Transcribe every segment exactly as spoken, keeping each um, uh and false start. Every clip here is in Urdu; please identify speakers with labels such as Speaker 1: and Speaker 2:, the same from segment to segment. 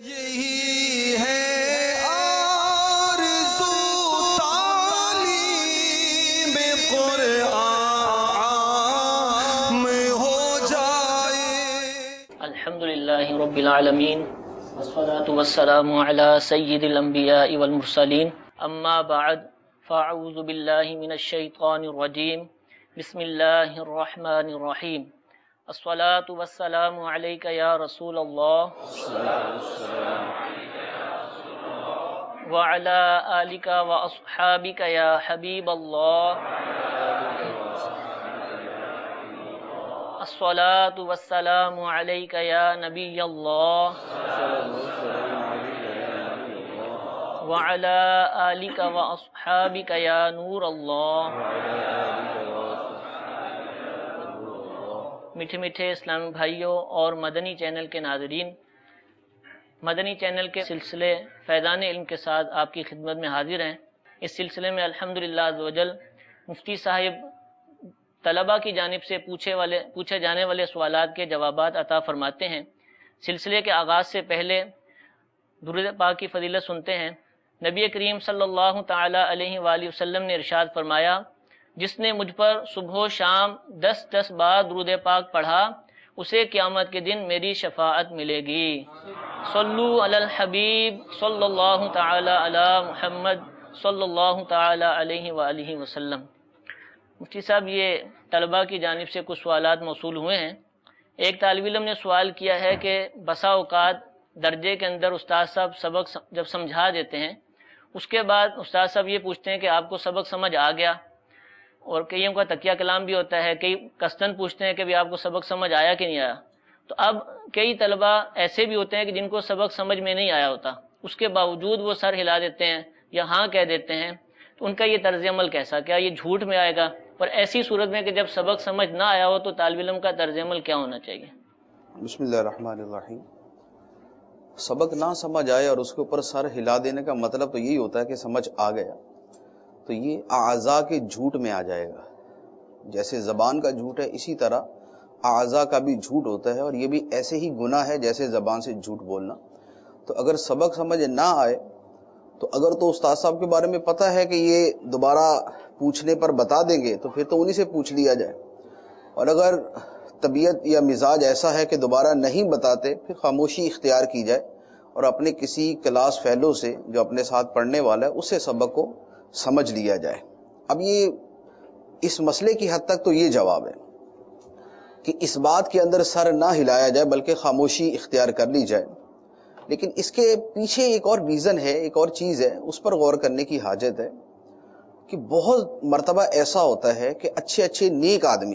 Speaker 1: یہی ہے آرزو تعلیم قرآن میں ہو جائے۔
Speaker 2: الحمدللہ رب العالمین والصلاة والسلام علی سید الانبیاء والمرسلین، اما بعد فاعوذ باللہ من الشیطان الرجیم، بسم اللہ الرحمن الرحیم۔ الصلاة والسلام علیک یا رسول اللہ وعلی آلک واصحابک یا حبیب اللہ۔ الصلاة والسلام علیک یا نبی اللہ وعلی آلک واصحابک یا نور اللہ۔ میٹھے میٹھے اسلامی بھائیوں اور مدنی چینل کے ناظرین، مدنی چینل کے سلسلے فیضان علم کے ساتھ آپ کی خدمت میں حاضر ہیں۔ اس سلسلے میں الحمدللہ عزوجل مفتی صاحب طلباء کی جانب سے پوچھے والے پوچھے جانے والے سوالات کے جوابات عطا فرماتے ہیں۔ سلسلے کے آغاز سے پہلے درود پاک کی فضیلت سنتے ہیں۔ نبی کریم صلی اللہ تعالی علیہ وآلہ وسلم نے ارشاد فرمایا، جس نے مجھ پر صبح و شام دس دس بار درود پاک پڑھا اسے قیامت کے دن میری شفاعت ملے گی۔ صلو علی الحبیب صلی اللہ تعالی علی محمد صلی اللہ تعالی علیہ وآلہ وسلم۔ مفتی صاحب، یہ طلباء کی جانب سے کچھ سوالات موصول ہوئے ہیں۔ ایک طالب علم نے سوال کیا ہے کہ بسا اوقات درجے کے اندر استاد صاحب سبق جب سمجھا دیتے ہیں، اس کے بعد استاد صاحب یہ پوچھتے ہیں کہ آپ کو سبق سمجھ آ گیا، اور کئیوں کا تکیہ کلام بھی ہوتا ہے، کئی قصدن پوچھتے ہیں کہ بھی آپ کو سبق سمجھ آیا کہ نہیں آیا۔ تو اب کئی طلباء ایسے بھی ہوتے ہیں کہ جن کو سبق سمجھ میں نہیں آیا ہوتا، اس کے باوجود وہ سر ہلا دیتے ہیں یا ہاں کہہ دیتے ہیں، تو ان کا یہ طرز عمل کیسا؟ کیا یہ جھوٹ میں آئے گا؟ اور ایسی صورت میں کہ جب سبق سمجھ نہ آیا ہو تو طالب علم کا طرز عمل کیا ہونا چاہیے؟
Speaker 3: بسم اللہ الرحمن الرحیم۔ سبق نہ سمجھ آئے اور اس کے اوپر سر ہلا دینے کا مطلب تو یہی ہوتا ہے کہ سمجھ آ گیا، تو یہ اعضاء کے جھوٹ میں آ جائے گا۔ جیسے زبان کا جھوٹ ہے، اسی طرح اعضاء کا بھی جھوٹ ہوتا ہے، اور یہ بھی ایسے ہی گناہ ہے جیسے زبان سے جھوٹ بولنا۔ تو اگر سبق سمجھ نہ آئے تو اگر تو استاد صاحب کے بارے میں پتہ ہے کہ یہ دوبارہ پوچھنے پر بتا دیں گے تو پھر تو انہی سے پوچھ لیا جائے، اور اگر طبیعت یا مزاج ایسا ہے کہ دوبارہ نہیں بتاتے پھر خاموشی اختیار کی جائے، اور اپنے کسی کلاس فیلو سے جو اپنے ساتھ پڑھنے والا ہے اس سے سبق کو سمجھ لیا جائے۔ اب یہ اس مسئلے کی حد تک تو یہ جواب ہے کہ اس بات کے اندر سر نہ ہلایا جائے بلکہ خاموشی اختیار کر لی جائے، لیکن اس کے پیچھے ایک اور ریزن ہے، ایک اور چیز ہے، اس پر غور کرنے کی حاجت ہے کہ بہت مرتبہ ایسا ہوتا ہے کہ اچھے اچھے نیک آدمی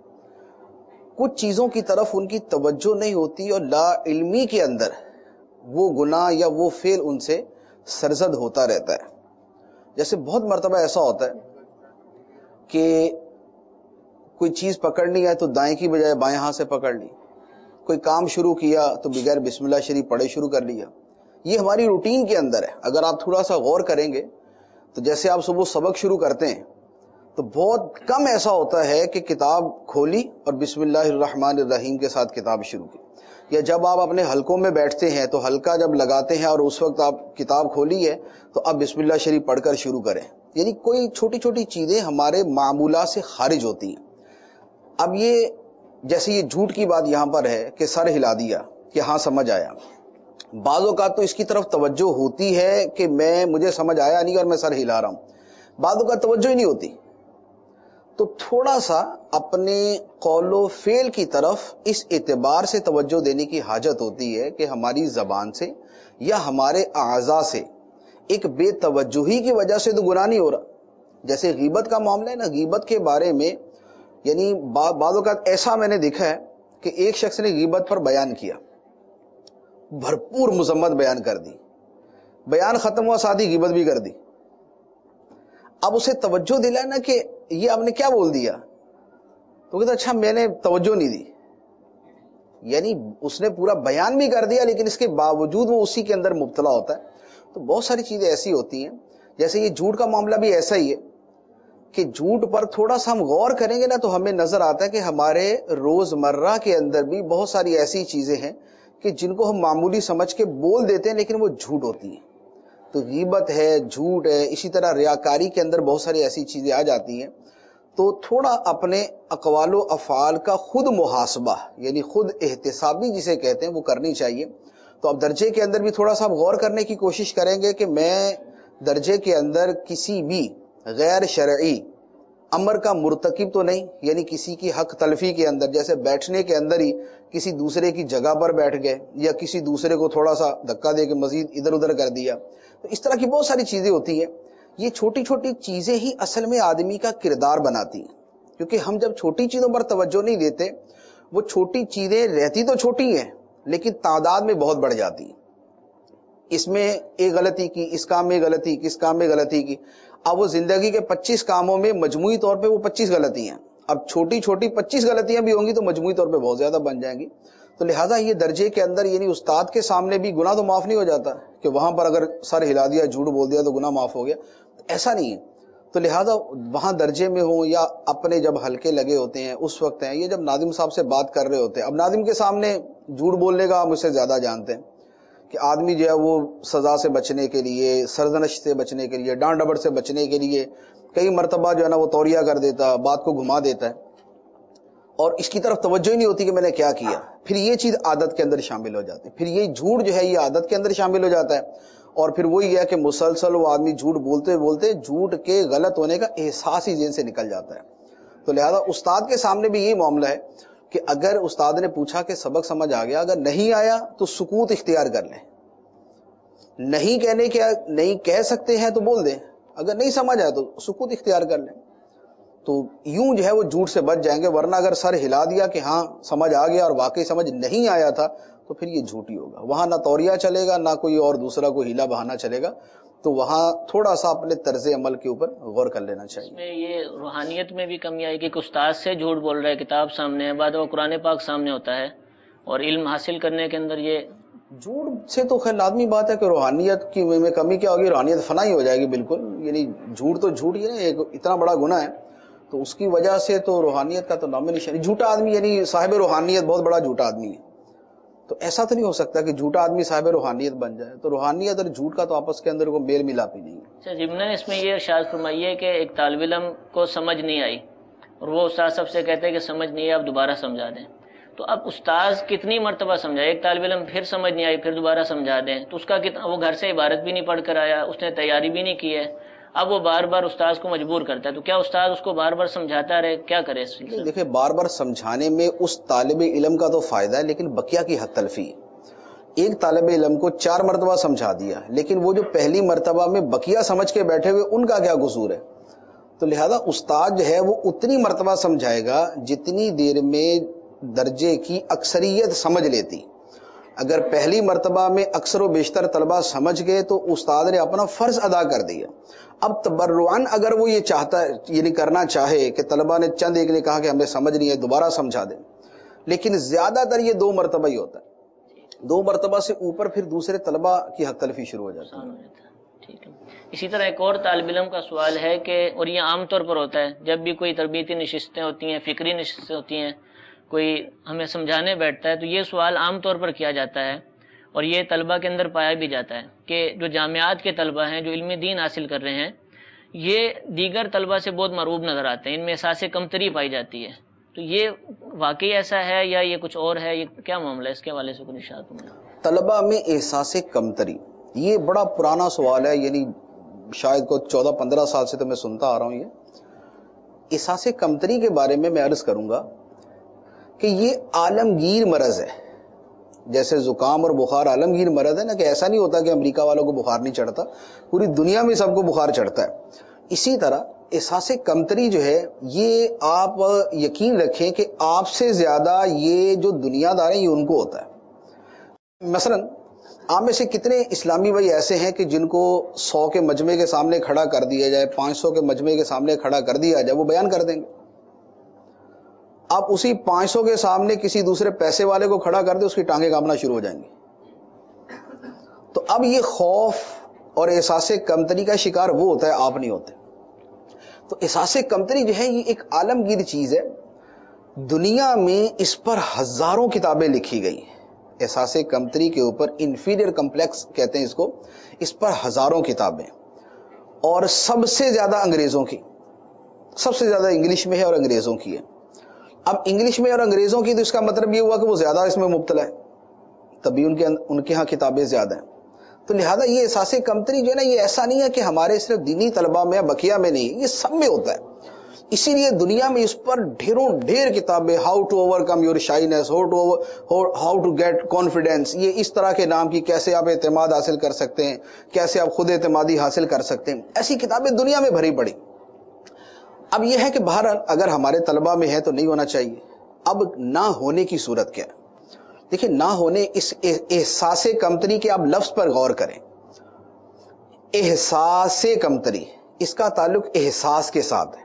Speaker 3: کچھ چیزوں کی طرف ان کی توجہ نہیں ہوتی اور لا علمی کے اندر وہ گناہ یا وہ فعل ان سے سرزد ہوتا رہتا ہے۔ جیسے بہت مرتبہ ایسا ہوتا ہے کہ کوئی چیز پکڑنی ہے تو دائیں کی بجائے بائیں ہاتھ سے پکڑ لی، کوئی کام شروع کیا تو بغیر بسم اللہ شریف پڑھے شروع کر لیا۔ یہ ہماری روٹین کے اندر ہے۔ اگر آپ تھوڑا سا غور کریں گے تو جیسے آپ صبح سبق شروع کرتے ہیں تو بہت کم ایسا ہوتا ہے کہ کتاب کھولی اور بسم اللہ الرحمن الرحیم کے ساتھ کتاب شروع کی، یا جب آپ اپنے حلقوں میں بیٹھتے ہیں تو حلقہ جب لگاتے ہیں اور اس وقت آپ کتاب کھولی ہے تو اب بسم اللہ شریف پڑھ کر شروع کریں۔ یعنی کوئی چھوٹی چھوٹی چیزیں ہمارے معمولات سے خارج ہوتی ہیں۔ اب یہ جیسے یہ جھوٹ کی بات یہاں پر ہے کہ سر ہلا دیا کہ ہاں سمجھ آیا، بعض اوقات تو اس کی طرف توجہ ہوتی ہے کہ میں مجھے سمجھ آیا نہیں اور میں سر ہلا رہا ہوں، بعض اوقات توجہ ہی نہیں ہوتی۔ تو تھوڑا سا اپنے قول و فعل کی طرف اس اعتبار سے توجہ دینے کی حاجت ہوتی ہے کہ ہماری زبان سے یا ہمارے اعضاء سے ایک بے توجہی کی وجہ سے تو گناہ نہیں ہو رہا۔ جیسے غیبت کا معاملہ ہے نا، غیبت کے بارے میں یعنی بعض اوقات ایسا میں نے دیکھا ہے کہ ایک شخص نے غیبت پر بیان کیا، بھرپور مذمت بیان کر دی، بیان ختم ہوا ساتھ ہی غیبت بھی کر دی۔ اب اسے توجہ دلانا نا کہ یہ آپ نے کیا بول دیا، تو کہتا اچھا میں نے توجہ نہیں دی، یعنی اس نے پورا بیان بھی کر دیا لیکن اس کے باوجود وہ اسی کے اندر مبتلا ہوتا ہے۔ تو بہت ساری چیزیں ایسی ہوتی ہیں، جیسے یہ جھوٹ کا معاملہ بھی ایسا ہی ہے کہ جھوٹ پر تھوڑا سا ہم غور کریں گے نا تو ہمیں نظر آتا ہے کہ ہمارے روزمرہ کے اندر بھی بہت ساری ایسی چیزیں ہیں کہ جن کو ہم معمولی سمجھ کے بول دیتے ہیں لیکن وہ جھوٹ ہوتی ہیں. تو غیبت ہے، جھوٹ ہے، اسی طرح ریاکاری کے اندر بہت ساری ایسی چیزیں آ جاتی ہیں. تو تھوڑا اپنے اقوال و افعال کا خود محاسبہ، یعنی خود احتسابی جسے کہتے ہیں، وہ کرنی چاہیے. تو اب درجے کے اندر بھی تھوڑا سا غور کرنے کی کوشش کریں گے کہ میں درجے کے اندر کسی بھی غیر شرعی امر کا مرتکب تو نہیں، یعنی کسی کی حق تلفی کے اندر، جیسے بیٹھنے کے اندر ہی کسی دوسرے کی جگہ پر بیٹھ گئے یا کسی دوسرے کو تھوڑا سا دھکا دے کے مزید ادھر ادھر کر دیا. تو اس طرح کی بہت ساری چیزیں ہوتی ہیں. یہ چھوٹی چھوٹی چیزیں ہی اصل میں آدمی کا کردار بناتی ہیں، کیونکہ ہم جب چھوٹی چیزوں پر توجہ نہیں دیتے، وہ چھوٹی چیزیں رہتی تو چھوٹی ہیں لیکن تعداد میں بہت بڑھ جاتی ہیں. اس میں ایک غلطی کی، اس کام میں غلطی کی، اس کام میں غلطی کی. اب وہ زندگی کے پچیس کاموں میں مجموعی طور پہ وہ پچیس غلطیاں، اب چھوٹی چھوٹی پچیس غلطیاں بھی ہوں گی تو مجموعی طور پہ بہت زیادہ بن جائیں گی. تو لہٰذا یہ درجے کے اندر یعنی استاد کے سامنے بھی گناہ تو معاف نہیں ہو جاتا کہ وہاں پر اگر سر ہلا دیا، جھوٹ بول دیا تو گناہ معاف ہو گیا، ایسا نہیں ہے. تو لہٰذا وہاں درجے میں ہوں یا اپنے جب ہلکے لگے ہوتے ہیں اس وقت ہیں، یہ جب ناظم صاحب سے بات کر رہے ہوتے ہیں. اب ناظم کے سامنے جھوٹ بولنے کا آپ مجھ سے زیادہ جانتے ہیں کہ آدمی جو ہے وہ سزا سے بچنے کے لیے، سرزنش سے بچنے کے لیے، ڈانٹ ڈپٹ سے بچنے کے لیے کئی مرتبہ جو ہے نا وہ توریہ کر دیتا، بات کو گھما دیتا ہے اور اس کی طرف توجہ ہی نہیں ہوتی کہ میں نے کیا کیا. پھر یہ چیز عادت کے اندر شامل ہو جاتی ہے، پھر یہ جھوٹ جو ہے یہ عادت کے اندر شامل ہو جاتا ہے اور پھر وہی ہے کہ مسلسل وہ آدمی جھوٹ بولتے بولتے جھوٹ کے غلط ہونے کا احساس ہی ذہن سے نکل جاتا ہے. تو لہذا استاد کے سامنے بھی یہی معاملہ ہے کہ اگر استاد نے پوچھا کہ سبق سمجھ آ گیا، اگر نہیں آیا تو سکوت اختیار کر لیں. نہیں کہنے کے نہیں کہہ سکتے ہیں تو بول دیں، اگر نہیں سمجھ آیا تو سکوت اختیار کر لیں. تو یوں جو ہے وہ جھوٹ سے بچ جائیں گے. ورنہ اگر سر ہلا دیا کہ ہاں سمجھ آ گیا اور واقعی سمجھ نہیں آیا تھا تو پھر یہ جھوٹ ہی ہوگا. وہاں نہ توریہ چلے گا، نہ کوئی اور دوسرا کوئی ہیلا بہانا چلے گا. تو وہاں تھوڑا سا اپنے طرز عمل کے اوپر غور کر لینا چاہیے.
Speaker 2: اس میں یہ روحانیت میں بھی کمی آئی کہ استاد سے جھوٹ بول رہا ہے، کتاب سامنے ہے، بعد وہ قرآن پاک سامنے ہوتا ہے اور علم حاصل کرنے کے اندر یہ
Speaker 3: جھوٹ سے تو خیر لازمی بات ہے کہ روحانیت کی میں کمی کیا ہوگی، روحانیت فنا ہی ہو جائے گی بالکل. یعنی جھوٹ تو جھوٹ ہی نا، ایک اتنا بڑا گناہ ہے تو اس کی وجہ سے تو روحانیت کا تو نام نشان. جھوٹا آدمی یعنی صاحب روحانیت بہت بڑا جھوٹا آدمی ہے، تو ایسا تو نہیں ہو سکتا کہ جھوٹا آدمی صاحب روحانیت بن جائے. تو روحانیت اور جھوٹ کا تو آپس کے اندر کوئی میل ملاپ ہی نہیں ہے.
Speaker 2: اچھا ضمن اس میں یہ ارشاد فرمائیے کہ ایک طالب علم کو سمجھ نہیں آئی اور وہ استاد سب سے کہتے ہیں کہ سمجھ نہیں آئی، آپ دوبارہ سمجھا دیں. تو اب استاذ کتنی مرتبہ سمجھائے؟ ایک طالب علم پھر سمجھ نہیں آئی، پھر دوبارہ سمجھا دیں تو اس کا کتنا، وہ گھر سے عبارت بھی نہیں پڑھ کر آیا، اس نے تیاری بھی نہیں کی ہے، اب وہ بار بار استاذ کو مجبور کرتا ہے. تو کیا استاذ اس کو بار بار سمجھاتا رہے؟ کیا کرے اس سلسلے میں؟
Speaker 3: دیکھیں بار بار سمجھانے میں اس طالب علم کا تو فائدہ ہے لیکن بقیہ کی حق تلفی. ایک طالب علم کو چار مرتبہ سمجھا دیا لیکن وہ جو پہلی مرتبہ میں بقیہ سمجھ کے بیٹھے ہوئے ان کا کیا قصور ہے؟ تو لہذا استاد جو ہے وہ اتنی مرتبہ سمجھائے گا جتنی دیر میں درجے کی اکثریت سمجھ لیتی. اگر پہلی مرتبہ میں اکثر و بیشتر طلبہ سمجھ گئے تو استاد نے اپنا فرض ادا کر دیا. اب تبرعاً اگر وہ یہ چاہتا ہے یعنی کرنا چاہے کہ طلبہ نے چند ایک نے کہا کہ ہمیں سمجھ نہیں ہے دوبارہ سمجھا دیں، لیکن زیادہ تر یہ دو مرتبہ ہی ہوتا ہے. دو مرتبہ سے اوپر پھر دوسرے طلبہ کی حق تلفی شروع ہو جاتی ہے.
Speaker 2: ٹھیک ہے. اسی طرح ایک اور طالب علم کا سوال ہے کہ، اور یہ عام طور پر ہوتا ہے جب بھی کوئی تربیتی نشستیں ہوتی ہیں، فکری نشستیں ہوتی ہیں، کوئی ہمیں سمجھانے بیٹھتا ہے تو یہ سوال عام طور پر کیا جاتا ہے اور یہ طلبہ کے اندر پایا بھی جاتا ہے کہ جو جامعات کے طلبہ ہیں جو علم دین حاصل کر رہے ہیں یہ دیگر طلبہ سے بہت مروب نظر آتے ہیں، ان میں احساس کمتری پائی جاتی ہے. تو یہ واقعی ایسا ہے یا یہ کچھ اور ہے؟ یہ کیا معاملہ ہے؟ اس کے حوالے سے کچھ ارشاد فرمائیں.
Speaker 3: طلبہ میں احساس کمتری یہ بڑا پرانا سوال ہے، یعنی شاید کو چودہ پندرہ سال سے تو میں سنتا آ رہا ہوں. یہ احساس کمتری کے بارے میں میں عرض کروں گا کہ یہ عالمگیر مرض ہے. جیسے زکام اور بخار عالمگیر مرض ہے نا، کہ ایسا نہیں ہوتا کہ امریکہ والوں کو بخار نہیں چڑھتا، پوری دنیا میں سب کو بخار چڑھتا ہے. اسی طرح احساس کمتری جو ہے یہ آپ یقین رکھیں کہ آپ سے زیادہ یہ جو دنیا دار ہیں یہ ان کو ہوتا ہے. مثلا آپ میں سے کتنے اسلامی بھائی ایسے ہیں کہ جن کو سو کے مجمع کے سامنے کھڑا کر دیا جائے، پانچ سو کے مجمع کے سامنے کھڑا کر دیا جائے وہ بیان کر دیں گے؟ آپ اسی پانچ سو کے سامنے کسی دوسرے پیسے والے کو کھڑا کر دیں اس کی ٹانگیں کانپنا شروع ہو جائیں گی. تو اب یہ خوف اور احساس کمتری کا شکار وہ ہوتا ہے، آپ نہیں ہوتے. تو احساس کمتری جو ہے یہ ایک عالمگیر چیز ہے. دنیا میں اس پر ہزاروں کتابیں لکھی گئی ہیں. احساس کمتری کے اوپر انفیریئر کمپلیکس کہتے ہیں اس کو، اس پر ہزاروں کتابیں، اور سب سے زیادہ انگریزوں کی، سب سے زیادہ انگلش میں ہے اور انگریزوں کی ہے۔ اب انگلش میں اور انگریزوں کی تو اس کا مطلب یہ ہوا کہ وہ زیادہ اس میں مبتلا ہے، تبھی ان کے ان کے ہاں کتابیں زیادہ ہیں۔ تو لہذا یہ احساس کمتری جو ہے نا، یہ ایسا نہیں ہے کہ ہمارے صرف دینی طلباء میں یا بقیہ میں نہیں، یہ سب میں ہوتا ہے۔ اسی لیے دنیا میں اس پر ڈھیروں ڈھیر کتابیں، how to overcome your shyness, how to get confidence, یہ اس طرح کے نام کی، کیسے آپ اعتماد حاصل کر سکتے ہیں، کیسے آپ خود اعتمادی حاصل کر سکتے ہیں، ایسی کتابیں دنیا میں بھری پڑی۔ اب یہ ہے کہ بہرحال اگر ہمارے طلباء میں ہے تو نہیں ہونا چاہیے۔ اب نہ ہونے کی صورت کیا ہے؟ دیکھیں، نہ ہونے، اس احساس کمتری کے آپ لفظ پر غور کریں۔ احساس کمتری، اس کا تعلق احساس کے ساتھ ہے،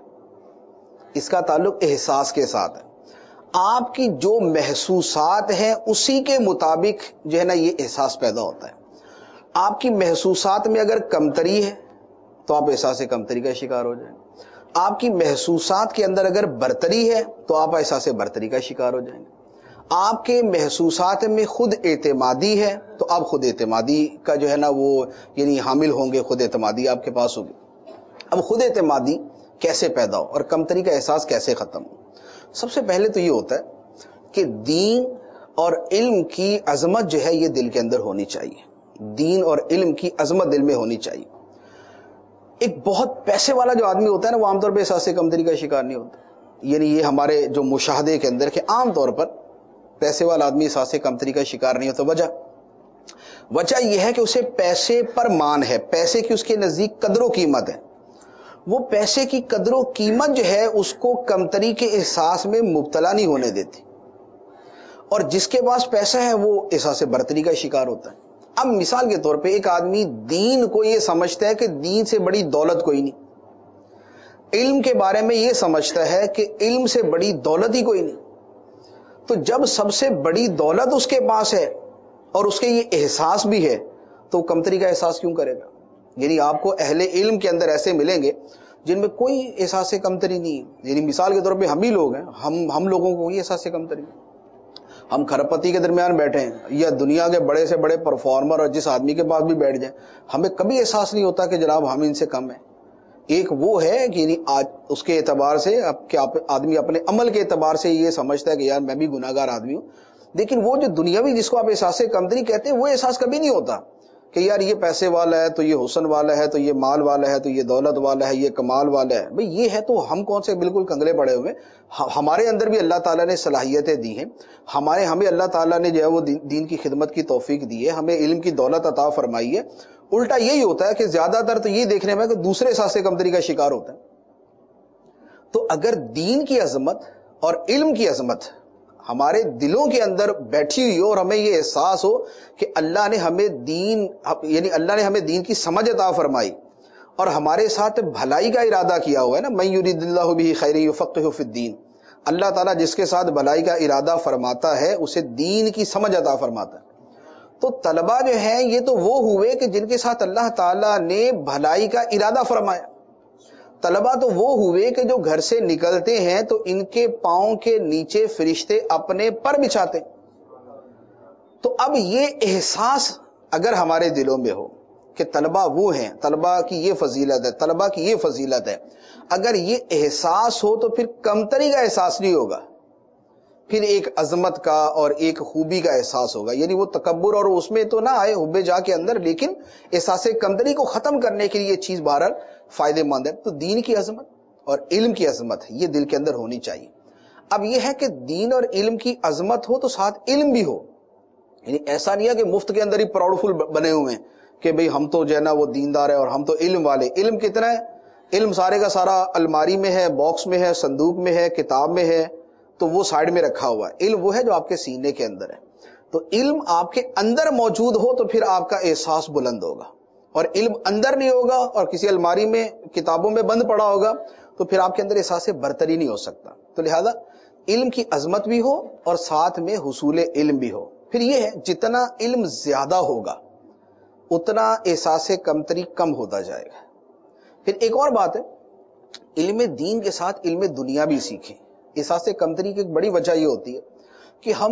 Speaker 3: اس کا تعلق احساس کے ساتھ ہے۔ آپ کی جو محسوسات ہیں اسی کے مطابق جو ہے نا یہ احساس پیدا ہوتا ہے۔ آپ کی محسوسات میں اگر کمتری ہے تو آپ احساس کمتری کا شکار ہو جائیں گے، آپ کی محسوسات کے اندر اگر برتری ہے تو آپ احساس برتری کا شکار ہو جائیں گے، آپ کے محسوسات میں خود اعتمادی ہے تو آپ خود اعتمادی کا جو ہے نا وہ یعنی حامل ہوں گے، خود اعتمادی آپ کے پاس ہوگی۔ اب خود اعتمادی کیسے پیدا ہو اور کمتری کا احساس کیسے ختم ہو؟ سب سے پہلے تو یہ ہوتا ہے کہ دین اور علم کی عظمت جو ہے یہ دل کے اندر ہونی چاہیے، دین اور علم کی عظمت دل میں ہونی چاہیے۔ ایک بہت پیسے والا جو آدمی ہوتا ہے نا، وہ عام طور پہ احساس کمتری کا شکار نہیں ہوتا، یعنی یہ ہمارے جو مشاہدے کے اندر کہ عام طور پر پیسے والا آدمی احساس کمتری کا شکار نہیں ہوتا۔ وجہ وجہ یہ ہے کہ اسے پیسے پر مان ہے، پیسے کی اس کے نزدیک قدر و قیمت ہے، وہ پیسے کی قدر و قیمت جو ہے اس کو کمتری کے احساس میں مبتلا نہیں ہونے دیتی، اور جس کے پاس پیسہ ہے وہ احساس برتری کا شکار ہوتا ہے۔ اب مثال کے طور پہ ایک آدمی دین کو یہ سمجھتا ہے کہ دین سے بڑی دولت کوئی نہیں، علم کے بارے میں یہ سمجھتا ہے کہ علم سے بڑی دولت ہی کوئی نہیں، تو جب سب سے بڑی دولت اس کے پاس ہے اور اس کے یہ احساس بھی ہے تو کمتری کا احساس کیوں کرے گا؟ یعنی آپ کو اہل علم کے اندر ایسے ملیں گے جن میں کوئی احساس کمتری نہیں ہے، یعنی مثال کے طور پہ ہم ہی لوگ ہیں، ہم ہم لوگوں کو کوئی احساس کمتری نہیں، ہم کھرپتی کے درمیان بیٹھے ہیں یا دنیا کے بڑے سے بڑے پرفارمر اور جس آدمی کے پاس بھی بیٹھ جائیں، ہمیں کبھی احساس نہیں ہوتا کہ جناب ہم ان سے کم ہیں۔ ایک وہ ہے کہ یعنی آج اس کے اعتبار سے کہ آدمی اپنے عمل کے اعتبار سے یہ سمجھتا ہے کہ یار میں بھی گناہ گار آدمی ہوں، لیکن وہ جو دنیاوی جس کو آپ احساس کمتری کہتے ہیں وہ احساس کبھی نہیں ہوتا کہ یار یہ پیسے والا ہے تو یہ حسن والا ہے تو یہ مال والا ہے تو یہ دولت والا ہے، یہ کمال والا ہے۔ بھئی یہ ہے تو ہم کون سے بالکل کنگلے پڑے ہوئے، ہمارے اندر بھی اللہ تعالیٰ نے صلاحیتیں دی ہیں، ہمارے ہمیں اللہ تعالیٰ نے جو ہے وہ دین کی خدمت کی توفیق دی ہے، ہمیں علم کی دولت عطا فرمائی ہے۔ الٹا یہی ہوتا ہے کہ زیادہ تر تو یہ دیکھنے میں کہ دوسرے احساس کمتری کا شکار ہوتا ہے۔ تو اگر دین کی عظمت اور علم کی عظمت ہمارے دلوں کے اندر بیٹھی ہوئی ہو اور ہمیں یہ احساس ہو کہ اللہ نے ہمیں دین یعنی اللہ نے ہمیں دین کی سمجھ عطا فرمائی اور ہمارے ساتھ بھلائی کا ارادہ کیا ہوا ہے نا، من یرید اللہ بہ خیر یفقہہ فی الدین، اللہ تعالیٰ جس کے ساتھ بھلائی کا ارادہ فرماتا ہے اسے دین کی سمجھ عطا فرماتا ہے۔ تو طلباء جو ہیں یہ تو وہ ہوئے کہ جن کے ساتھ اللہ تعالیٰ نے بھلائی کا ارادہ فرمایا، طلباء تو وہ ہوئے کہ جو گھر سے نکلتے ہیں تو ان کے پاؤں کے نیچے فرشتے اپنے پر بچھاتے۔ تو اب یہ احساس اگر ہمارے دلوں میں ہو کہ طلباء وہ ہیں، طلباء کی یہ فضیلت ہے، طلباء کی یہ فضیلت ہے، اگر یہ احساس ہو تو پھر کمتری کا احساس نہیں ہوگا، پھر ایک عظمت کا اور ایک خوبی کا احساس ہوگا۔ یعنی وہ تکبر اور اس میں تو نہ آئے حب جا کے اندر، لیکن احساس کمتری کو ختم کرنے کے لیے یہ چیز بہرحال فائدے مند ہے۔ تو دین کی عظمت اور علم کی عظمت یہ دل کے اندر ہونی چاہیے۔ اب یہ ہے کہ دین اور علم کی عظمت ہو تو ساتھ علم بھی ہو، یعنی ایسا نہیں ہے کہ مفت کے اندر ہی پراؤڈ فل بنے ہوئے ہیں کہ بھئی ہم تو جو ہے نا وہ دیندار ہے اور ہم تو علم والے۔ علم کتنا ہے؟ علم سارے کا سارا الماری میں ہے، باکس میں ہے، صندوق میں ہے، کتاب میں ہے، تو وہ سائیڈ میں رکھا ہوا ہے۔ علم وہ ہے جو آپ کے سینے کے اندر ہے۔ تو علم آپ کے اندر موجود ہو تو پھر آپ کا احساس بلند ہوگا، اور علم اندر نہیں ہوگا اور کسی الماری میں کتابوں میں بند پڑا ہوگا تو پھر آپ کے اندر احساس برتری نہیں ہو سکتا۔ تو لہذا علم کی عظمت بھی ہو اور ساتھ میں حصول علم بھی ہو۔ پھر یہ ہے جتنا علم زیادہ ہوگا اتنا احساس کمتری کم ہوتا جائے گا۔ پھر ایک اور بات ہے، علم دین کے ساتھ علم دنیا بھی سیکھیں۔ احساس کمتری کی ایک بڑی وجہ یہ ہوتی ہے کہ ہم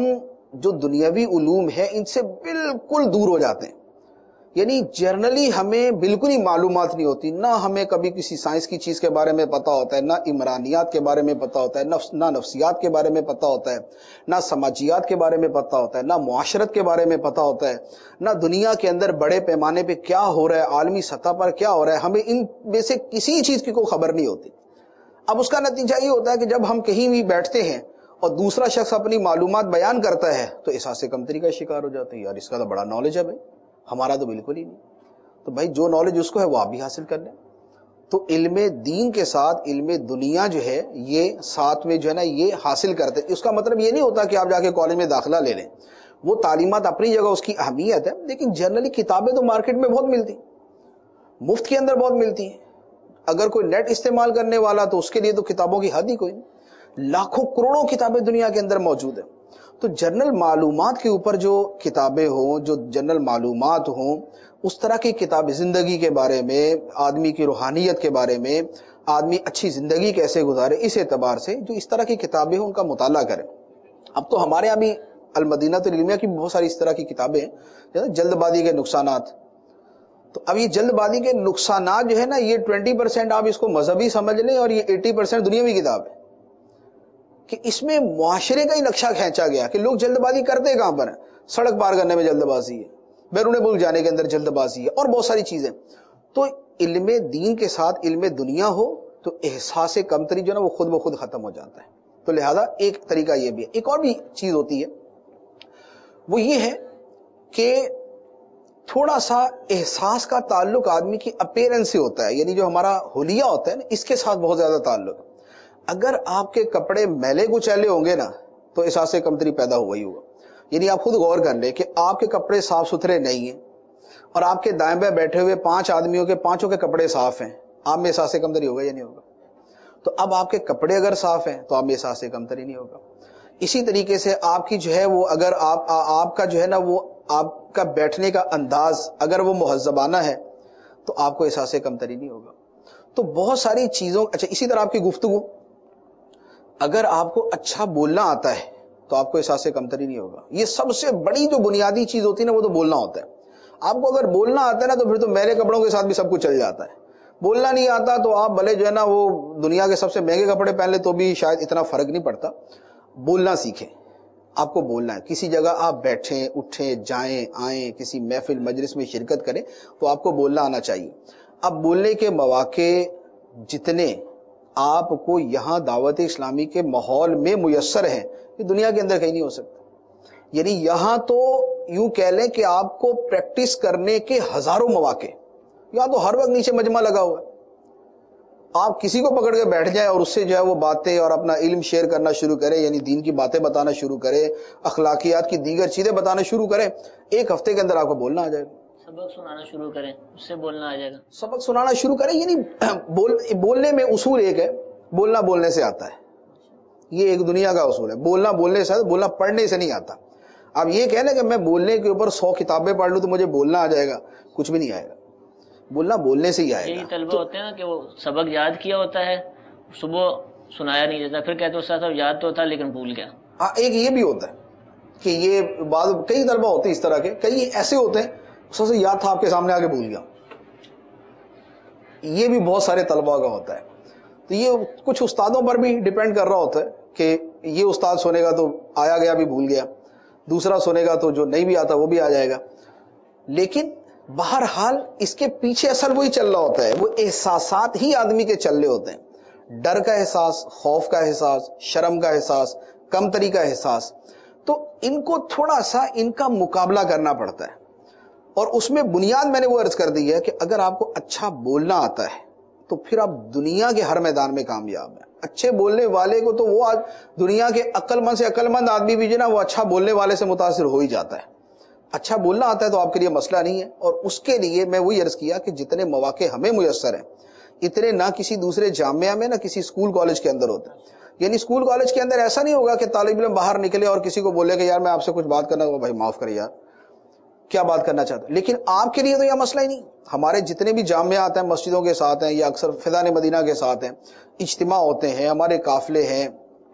Speaker 3: جو دنیاوی علوم ہے ان سے بالکل دور ہو جاتے ہیں. یعنی جرنلی ہمیں بالکل ہی معلومات نہیں ہوتی، نہ ہمیں کبھی کسی سائنس کی چیز کے بارے میں پتا ہوتا ہے، نہ عمرانیات کے بارے میں پتا ہوتا ہے، نفس نہ نفسیات کے بارے میں پتا ہوتا ہے، نہ سماجیات کے بارے میں پتا ہوتا ہے، نہ معاشرت کے بارے میں پتا ہوتا ہے، نہ دنیا کے اندر بڑے پیمانے پہ کیا ہو رہا ہے، عالمی سطح پر کیا ہو رہا ہے، ہمیں ان میں سے کسی چیز کی کوئی خبر نہیں ہوتی. اب اس کا نتیجہ یہ ہوتا ہے کہ جب ہم کہیں بھی بیٹھتے ہیں اور دوسرا شخص اپنی معلومات بیان کرتا ہے تو احساس کمتری کا شکار ہو جاتے ہیں، یار اس کا تو بڑا نالج ہے بھائی، ہمارا تو بالکل ہی نہیں. تو بھائی جو نالج اس کو ہے وہ آپ بھی حاصل کر لیں. تو علم دین کے ساتھ علم دنیا جو ہے یہ ساتھ میں جو ہے نا یہ حاصل کرتے. اس کا مطلب یہ نہیں ہوتا کہ آپ جا کے کالج میں داخلہ لے لیں، وہ تعلیمات اپنی جگہ اس کی اہمیت ہے، لیکن جنرلی کتابیں تو مارکیٹ میں بہت ملتی، مفت کے اندر بہت ملتی ہیں. اگر کوئی نیٹ استعمال کرنے والا تو اس کے لیے تو کتابوں کی حد ہی کوئی نہیں، لاکھوں کروڑوں کتابیں دنیا کے اندر موجود ہیں. تو جنرل معلومات کے اوپر جو کتابیں ہوں، جو جنرل معلومات ہوں، اس طرح کی کتاب زندگی کے بارے میں، آدمی کی روحانیت کے بارے میں، آدمی اچھی زندگی کیسے گزارے، اس اعتبار سے جو اس طرح کی کتابیں ہیں ان کا مطالعہ کریں. اب تو ہمارے یہاں بھی المدینہ العلمیہ کی بہت ساری اس طرح کی کتابیں ہیں، جلد بازی کے نقصانات. تو اب یہ جلد بازی کے نقصانات جو ہے نا یہ ٹوینٹی پرسینٹ آپ اس کو مذہبی سمجھ لیں اور یہ ایٹی پرسینٹ دنیاوی کتاب ہے، کہ اس میں معاشرے کا ہی نقشہ کھینچا گیا کہ لوگ جلد بازی کرتے کہاں پر ہیں، سڑک پار کرنے میں جلد بازی ہے، بیرون ملک جانے کے اندر جلد بازی ہے، اور بہت ساری چیزیں. تو علم دین کے ساتھ علم دنیا ہو تو احساس کمتری جو ہے نا وہ خود بخود ختم ہو جاتا ہے. تو لہذا ایک طریقہ یہ بھی ہے. ایک اور بھی چیز ہوتی ہے وہ یہ ہے کہ تھوڑا سا احساس کا تعلق آدمی کی اپیرنس سے ہوتا ہے، یعنی جو ہمارا حلیہ ہوتا ہے نا اس کے ساتھ بہت زیادہ تعلق. اگر آپ کے کپڑے میلے کچیلے ہوں گے نا تو احساس کمتری پیدا ہوا ہی ہوگا. یعنی آپ خود غور کر لیں کہ آپ کے کپڑے صاف ستھرے نہیں ہیں اور آپ کے دائیں بائیں بیٹھے ہوئے پانچ آدمیوں کے پانچوں کے کپڑے صاف ہیں، آپ میں احساس کمتری ہوگا یا نہیں ہوگا؟ تو اب آپ کے کپڑے اگر صاف ہیں تو آپ میں احساس کمتری نہیں ہوگا. اسی طریقے سے آپ کی جو ہے وہ اگر آپ آپ کا جو ہے نا وہ آپ کا بیٹھنے کا انداز اگر وہ مہذبانہ ہے تو آپ کو احساس کمتری نہیں ہوگا. تو بہت ساری چیزوں. اچھا اسی طرح آپ کی گفتگو، اگر آپ کو اچھا بولنا آتا ہے تو آپ کو احساس کمتری نہیں ہوگا. یہ سب سے بڑی جو بنیادی چیز ہوتی ہے نا وہ تو بولنا ہوتا ہے. آپ کو اگر بولنا آتا ہے نا تو پھر تو میلے کپڑوں کے ساتھ بھی سب کچھ چل جاتا ہے. بولنا نہیں آتا تو آپ بھلے جو ہے نا وہ دنیا کے سب سے مہنگے کپڑے پہن لے تو بھی شاید اتنا فرق نہیں پڑتا. بولنا سیکھیں. آپ کو بولنا ہے، کسی جگہ آپ بیٹھیں اٹھیں جائیں آئیں، کسی محفل مجلس میں شرکت کریں تو آپ کو بولنا آنا چاہیے. اب بولنے کے مواقع جتنے آپ کو یہاں دعوت اسلامی کے ماحول میں میسر ہیں یہ دنیا کے اندر کہیں نہیں ہو سکتا. یعنی یہاں تو یوں کہہ لیں کہ آپ کو پریکٹس کرنے کے ہزاروں مواقع، یہاں تو ہر وقت نیچے مجمع لگا ہوا ہے. آپ کسی کو پکڑ کے بیٹھ جائیں اور اس سے جو ہے وہ باتیں اور اپنا علم شیئر کرنا شروع کریں، یعنی دین کی باتیں بتانا شروع کریں، اخلاقیات کی دیگر چیزیں بتانا شروع کریں، ایک ہفتے کے اندر آپ کو بولنا آ جائے گا.
Speaker 2: سبق سنانا شروع کریں اس سے بولنا آ جائے گا.
Speaker 3: سبق سنانا شروع کریں. یعنی بول بولنے میں اصول ایک ہے، بولنا بولنے سے آتا ہے. یہ ایک دنیا کا اصول ہے، بولنا بولنے سے، بولنا پڑھنے سے نہیں آتا. آپ یہ کہہ لیں کہ میں بولنے کے اوپر سو کتابیں پڑھ لوں تو مجھے بولنا آ جائے گا، کچھ بھی نہیں آئے گا. بولنا بولنے سے ہی آئے گا.
Speaker 2: یہی طلبہ ہوتے ہیں نا کہ وہ سبق یاد کیا ہوتا ہے، صبح سنایا نہیں جاتا، پھر کہتے استاد صاحب یاد تو تھا لیکن بھول گیا.
Speaker 3: ہاں ایک یہ بھی ہوتا ہے کہ یہ بعض کئی طلبہ ہوتے ہیں اس طرح کے، کئی ایسے ہوتے ہیں استاد سے یاد تھا آپ کے سامنے آ کے بھول گیا. یہ بھی بہت سارے طلبہ کا ہوتا ہے. تو یہ کچھ استادوں پر بھی ڈیپینڈ کر رہا ہوتا ہے کہ یہ استاد سنے گا تو آیا گیا بھی بھول گیا، دوسرا سنے گا تو جو نہیں بھی آتا وہ بھی آ جائے گا. لیکن بہرحال اس کے پیچھے اصل وہی چل رہا ہوتا ہے، وہ احساسات ہی آدمی کے چل رہے ہوتے ہیں. ڈر کا احساس، خوف کا احساس، شرم کا احساس، کمتری کا احساس. تو ان کو تھوڑا سا ان کا مقابلہ کرنا پڑتا ہے. اور اس میں بنیاد میں نے وہ عرض کر دی ہے کہ اگر آپ کو اچھا بولنا آتا ہے تو پھر آپ دنیا کے ہر میدان میں کامیاب ہیں. اچھے بولنے والے کو تو وہ آج دنیا کے عقل مند سے عقل مند آدمی بھی جو نا وہ اچھا بولنے والے سے متاثر ہو ہی جاتا ہے. اچھا بولنا آتا ہے تو آپ کے لیے مسئلہ نہیں ہے. اور اس کے لیے میں وہی عرض کیا کہ جتنے مواقع ہمیں میسر ہیں اتنے نہ کسی دوسرے جامعہ میں نہ کسی اسکول کالج کے اندر ہوتے ہیں. یعنی اسکول کالج کے اندر ایسا نہیں ہوگا کہ طالب علم باہر نکلے اور کسی کو بولے کہ یار میں آپ سے کچھ بات کرنا ہوگا، بھائی معاف کرے یار کیا بات کرنا چاہتا ہے. لیکن آپ کے لیے تو یہ مسئلہ ہی نہیں. ہمارے جتنے بھی جامعات ہیں مسجدوں کے ساتھ ہیں یا اکثر فیضان مدینہ کے ساتھ ہیں، اجتماع ہوتے ہیں، ہمارے قافلے ہیں،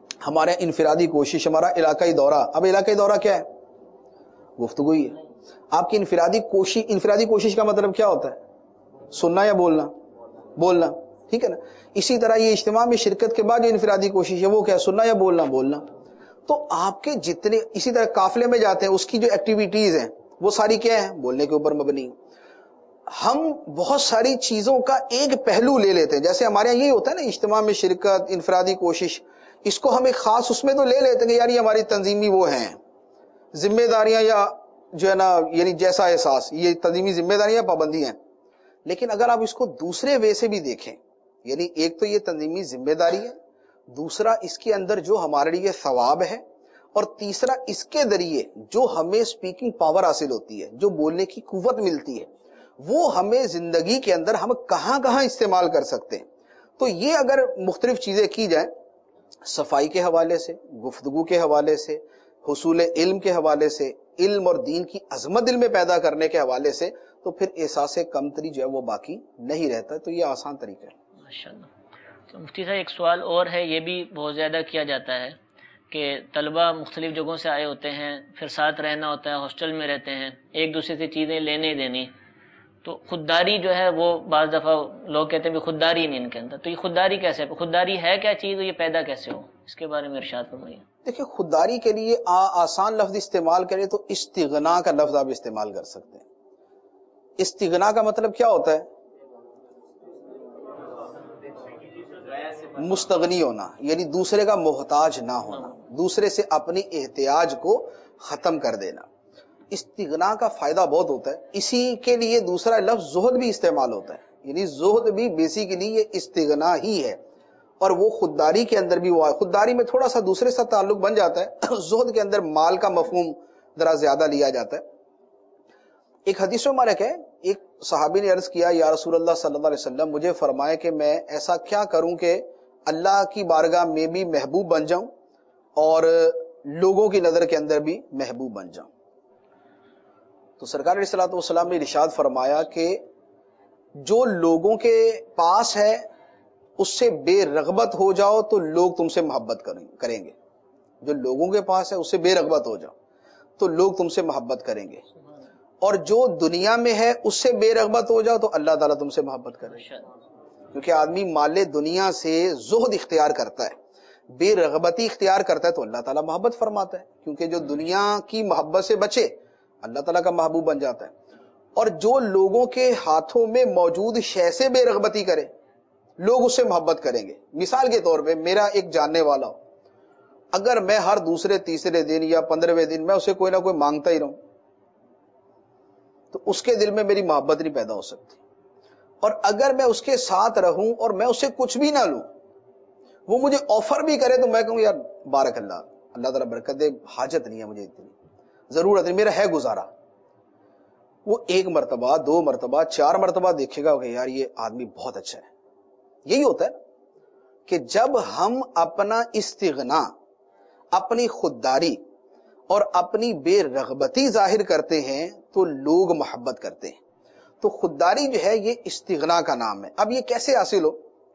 Speaker 3: ہمارے انفرادی کوشش، ہمارا علاقائی دورہ. اب علاقائی دورہ کیا ہے؟ گفتگو ہی ہے. آپ کی انفرادی کوشش، انفرادی کوشش کا مطلب کیا ہوتا ہے؟ سننا یا بولنا؟ بولنا. ٹھیک ہے نا. اسی طرح یہ اجتماع میں شرکت کے بعد جو انفرادی کوشش ہے وہ کیا ہے؟ سننا یا بولنا؟ بولنا. تو آپ کے جتنے، اسی طرح قافلے میں جاتے ہیں اس کی جو ایکٹیویٹیز ہیں وہ ساری کیا ہیں؟ بولنے کے اوپر مبنی. ہم بہت ساری چیزوں کا ایک پہلو لے لیتے ہیں، جیسے ہمارے یہاں یہی ہوتا ہے نا، اجتماع میں شرکت، انفرادی کوشش، اس کو ہم ایک خاص اس میں تو لے لیتے ہیں کہ یار یہ ہماری تنظیمی وہ ہیں ذمہ داریاں، یا جو ہے نا یعنی جیسا احساس، یہ تنظیمی ذمہ داریاں، پابندیاں ہیں. لیکن اگر آپ اس کو دوسرے وے سے بھی دیکھیں، یعنی ایک تو یہ تنظیمی ذمہ داری ہے، دوسرا اس کے اندر جو ہمارے لیے ثواب ہے، اور تیسرا اس کے ذریعے جو ہمیں سپیکنگ پاور حاصل ہوتی ہے، جو بولنے کی قوت ملتی ہے، وہ ہمیں زندگی کے اندر ہم کہاں کہاں استعمال کر سکتے ہیں. تو یہ اگر مختلف چیزیں کی جائیں، صفائی کے حوالے سے، گفتگو کے حوالے سے، حصول علم کے حوالے سے، علم اور دین کی عظمت دل میں پیدا کرنے کے حوالے سے، تو پھر احساس کمتری جو ہے وہ باقی نہیں رہتا. تو یہ آسان طریقہ ہے.
Speaker 2: ماشاءاللہ. تو مفتی صاحب ایک سوال اور ہے، یہ بھی بہت زیادہ کیا جاتا ہے کہ طلبہ مختلف جگہوں سے آئے ہوتے ہیں، پھر ساتھ رہنا ہوتا ہے، ہاسٹل میں رہتے ہیں، ایک دوسرے سے چیزیں لینے دینی، تو خودداری جو ہے وہ بعض دفعہ لوگ کہتے ہیں کہ خودداری نہیں ان کے اندر. تو یہ خودداری کیسے ہے؟ خودداری ہے کیا چیز، یہ پیدا کیسے ہو؟ اس کے بارے میں ارشاد فرمائیے.
Speaker 3: دیکھیں، خودداری کے لیے آسان لفظ استعمال کریں تو استغنا کا لفظ آپ استعمال کر سکتے ہیں. استغنا کا مطلب کیا ہوتا ہے؟ مستغنی ہونا، یعنی دوسرے کا محتاج نہ ہونا، دوسرے سے اپنی احتیاج کو ختم کر دینا. استغنا کا فائدہ بہت ہوتا ہے. اسی کے لیے دوسرا لفظ زہد بھی استعمال ہوتا ہے، یعنی زہد بھی بیسیکلی یہ استغنا ہی ہے، اور وہ خودداری کے اندر بھی ہوا ہے. خودداری میں تھوڑا سا دوسرے سے تعلق بن جاتا ہے، زہد کے اندر مال کا مفہوم ذرا زیادہ لیا جاتا ہے. ایک حدیث مبارک ہے، ایک صحابی نے عرض کیا، یا رسول اللہ صلی اللہ علیہ وسلم مجھے فرمائے کہ میں ایسا کیا کروں کہ اللہ کی بارگاہ میں بھی محبوب بن جاؤں اور لوگوں کی نظر کے اندر بھی محبوب بن جاؤں. تو سرکار علیہ الصلوۃ والسلام نے ارشاد فرمایا کہ جو لوگوں کے پاس ہے اس سے بے رغبت ہو جاؤ تو لوگ تم سے محبت کریں گے. جو لوگوں کے پاس ہے اس سے بے رغبت ہو جاؤ تو لوگ تم سے محبت کریں گے، اور جو دنیا میں ہے اس سے بے رغبت ہو جاؤ تو اللہ تعالیٰ تم سے محبت کرے گا. کیونکہ آدمی مال دنیا سے زہد اختیار کرتا ہے، بے رغبتی اختیار کرتا ہے تو اللہ تعالیٰ محبت فرماتا ہے، کیونکہ جو دنیا کی محبت سے بچے اللہ تعالیٰ کا محبوب بن جاتا ہے. اور جو لوگوں کے ہاتھوں میں موجود شے سے بے رغبتی کرے لوگ اس سے محبت کریں گے. مثال کے طور پہ میرا ایک جاننے والا ہو، اگر میں ہر دوسرے تیسرے دن یا پندرہویں دن میں اسے کوئی نہ کوئی مانگتا ہی رہوں تو اس کے دل میں میری محبت نہیں پیدا ہو سکتی. اور اگر میں اس کے ساتھ رہوں اور میں اسے کچھ بھی نہ لوں، وہ مجھے آفر بھی کرے تو میں کہوں یار بارک اللہ، اللہ تعالیٰ برکت دے، حاجت نہیں ہے مجھے، اتنی ضرورت نہیں، میرا ہے گزارا. وہ ایک مرتبہ، دو مرتبہ، چار مرتبہ دیکھے گا کہ یار یہ آدمی بہت اچھا ہے. یہی ہوتا ہے کہ جب ہم اپنا استغنا، اپنی خودداری اور اپنی بے رغبتی ظاہر کرتے ہیں تو لوگ محبت کرتے ہیں. تو خودداری جو ہے یہ استغنا کا نام ہے. اب یہ کیسے حاصل ہو؟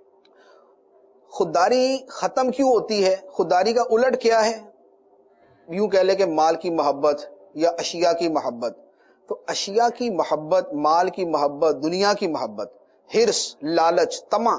Speaker 3: خودداری ختم کیوں ہوتی ہے؟ خودداری کا الٹ کیا ہے؟ یوں کہہ لے کہ مال کی محبت یا اشیاء کی محبت. تو اشیاء کی محبت، مال کی محبت، دنیا کی محبت، ہرس، لالچ، طمع،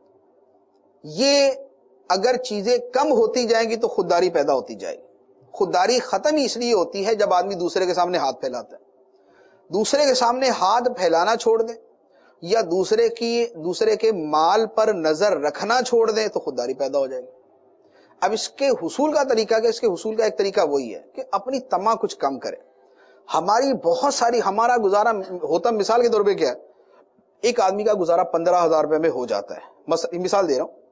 Speaker 3: یہ اگر چیزیں کم ہوتی جائیں گی تو خودداری پیدا ہوتی جائے گی. خودداری ختم ہی اس لیے ہوتی ہے جب آدمی دوسرے کے سامنے ہاتھ پھیلاتا ہے. دوسرے کے سامنے ہاتھ پھیلانا چھوڑ دیں یا دوسرے کی دوسرے کے مال پر نظر رکھنا چھوڑ دیں تو خودداری پیدا ہو جائے گی. اب اس کے حصول کا طریقہ کیا؟ اس کے حصول کا ایک طریقہ وہی ہے کہ اپنی طمع کچھ کم کرے. ہماری بہت ساری، ہمارا گزارا ہوتا، مثال کے طور پہ کیا ہے، ایک آدمی کا گزارا پندرہ ہزار روپے میں ہو جاتا ہے، مثال دے رہا ہوں،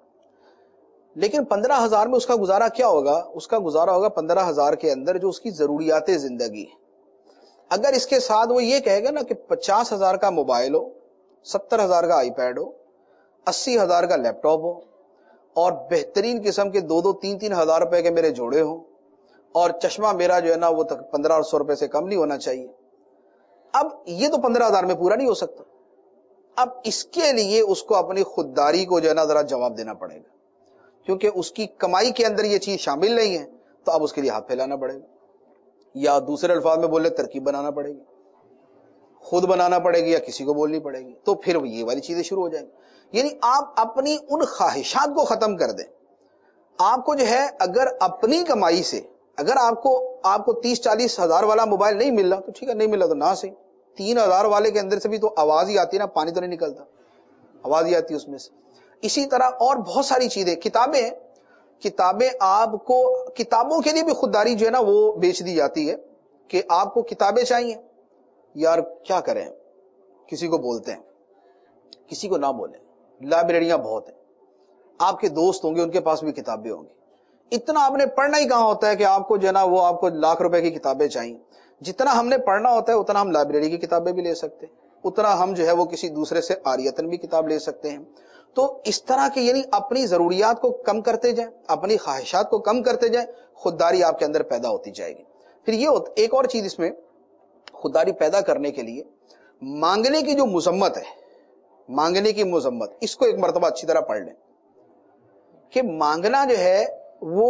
Speaker 3: لیکن پندرہ ہزار میں اس کا گزارا کیا ہوگا؟ اس کا گزارا ہوگا پندرہ ہزار کے اندر جو اس کی ضروریات زندگی. اگر اس کے ساتھ وہ یہ کہے گا نا کہ پچاس ہزار کا موبائل ہو، ستر ہزار کا آئی پیڈ ہو، اسی ہزار کا لیپ ٹاپ ہو، اور بہترین قسم کے دو دو تین تین ہزار روپے کے میرے جوڑے ہوں، اور چشمہ میرا جو ہے نا وہ تک پندرہ سو روپے سے کم نہیں ہونا چاہیے. اب یہ تو پندرہ ہزار میں پورا نہیں ہو سکتا. اب اس کے لیے اس کو اپنی خودداری کو جو ہے نا ذرا جواب دینا پڑے گا، کیونکہ اس کی کمائی کے اندر یہ چیز شامل نہیں ہے تو اب اس کے لیے ہاتھ پھیلانا پڑے گا، یا دوسرے الفاظ میں بولے ترکیب بنانا پڑے گی، خود بنانا پڑے گی یا کسی کو بولنی پڑے گی، تو پھر یہ والی چیزیں شروع ہو جائیں گی۔ یعنی آپ اپنی ان خواہشات کو ختم کر دیں۔ آپ کو جو ہے اگر اپنی کمائی سے اگر آپ کو آپ کو تیس چالیس ہزار والا موبائل نہیں مل رہا تو ٹھیک ہے، نہیں ملا تو نہ صحیح، تین ہزار والے کے اندر سے بھی تو آواز ہی آتی ہے نا، پانی تو نہیں نکلتا، آواز ہی آتی ہے اس میں سے۔ اسی طرح اور بہت ساری چیزیں، کتابیں ہیں، کتابیں آپ کو کتابوں کے لیے بھی خودداری جو ہے نا وہ بیچ دی جاتی ہے کہ آپ کو کتابیں چاہیے، یار کیا کریں، کسی کو بولتے ہیں، کسی کو نہ بولیں، لائبریریاں بہت ہیں، آپ کے دوست ہوں گے ان کے پاس بھی کتابیں ہوں گی، اتنا آپ نے پڑھنا ہی کہاں ہوتا ہے کہ آپ کو جو ہے نا وہ آپ کو لاکھ روپے کی کتابیں چاہیے، جتنا ہم نے پڑھنا ہوتا ہے اتنا ہم لائبریری کی کتابیں بھی لے سکتے ہیں، اتنا ہم جو ہے وہ کسی دوسرے سے عاریتن بھی کتاب لے سکتے ہیں۔ تو اس طرح کے یعنی اپنی ضروریات کو کم کرتے جائیں، اپنی خواہشات کو کم کرتے جائیں، خودداری آپ کے اندر پیدا ہوتی جائے گی۔ پھر یہ ایک اور چیز اس میں خودداری پیدا کرنے کے لیے مانگنے کی جو مذمت ہے، مانگنے کی مذمت، اس کو ایک مرتبہ اچھی طرح پڑھ لیں کہ مانگنا جو ہے وہ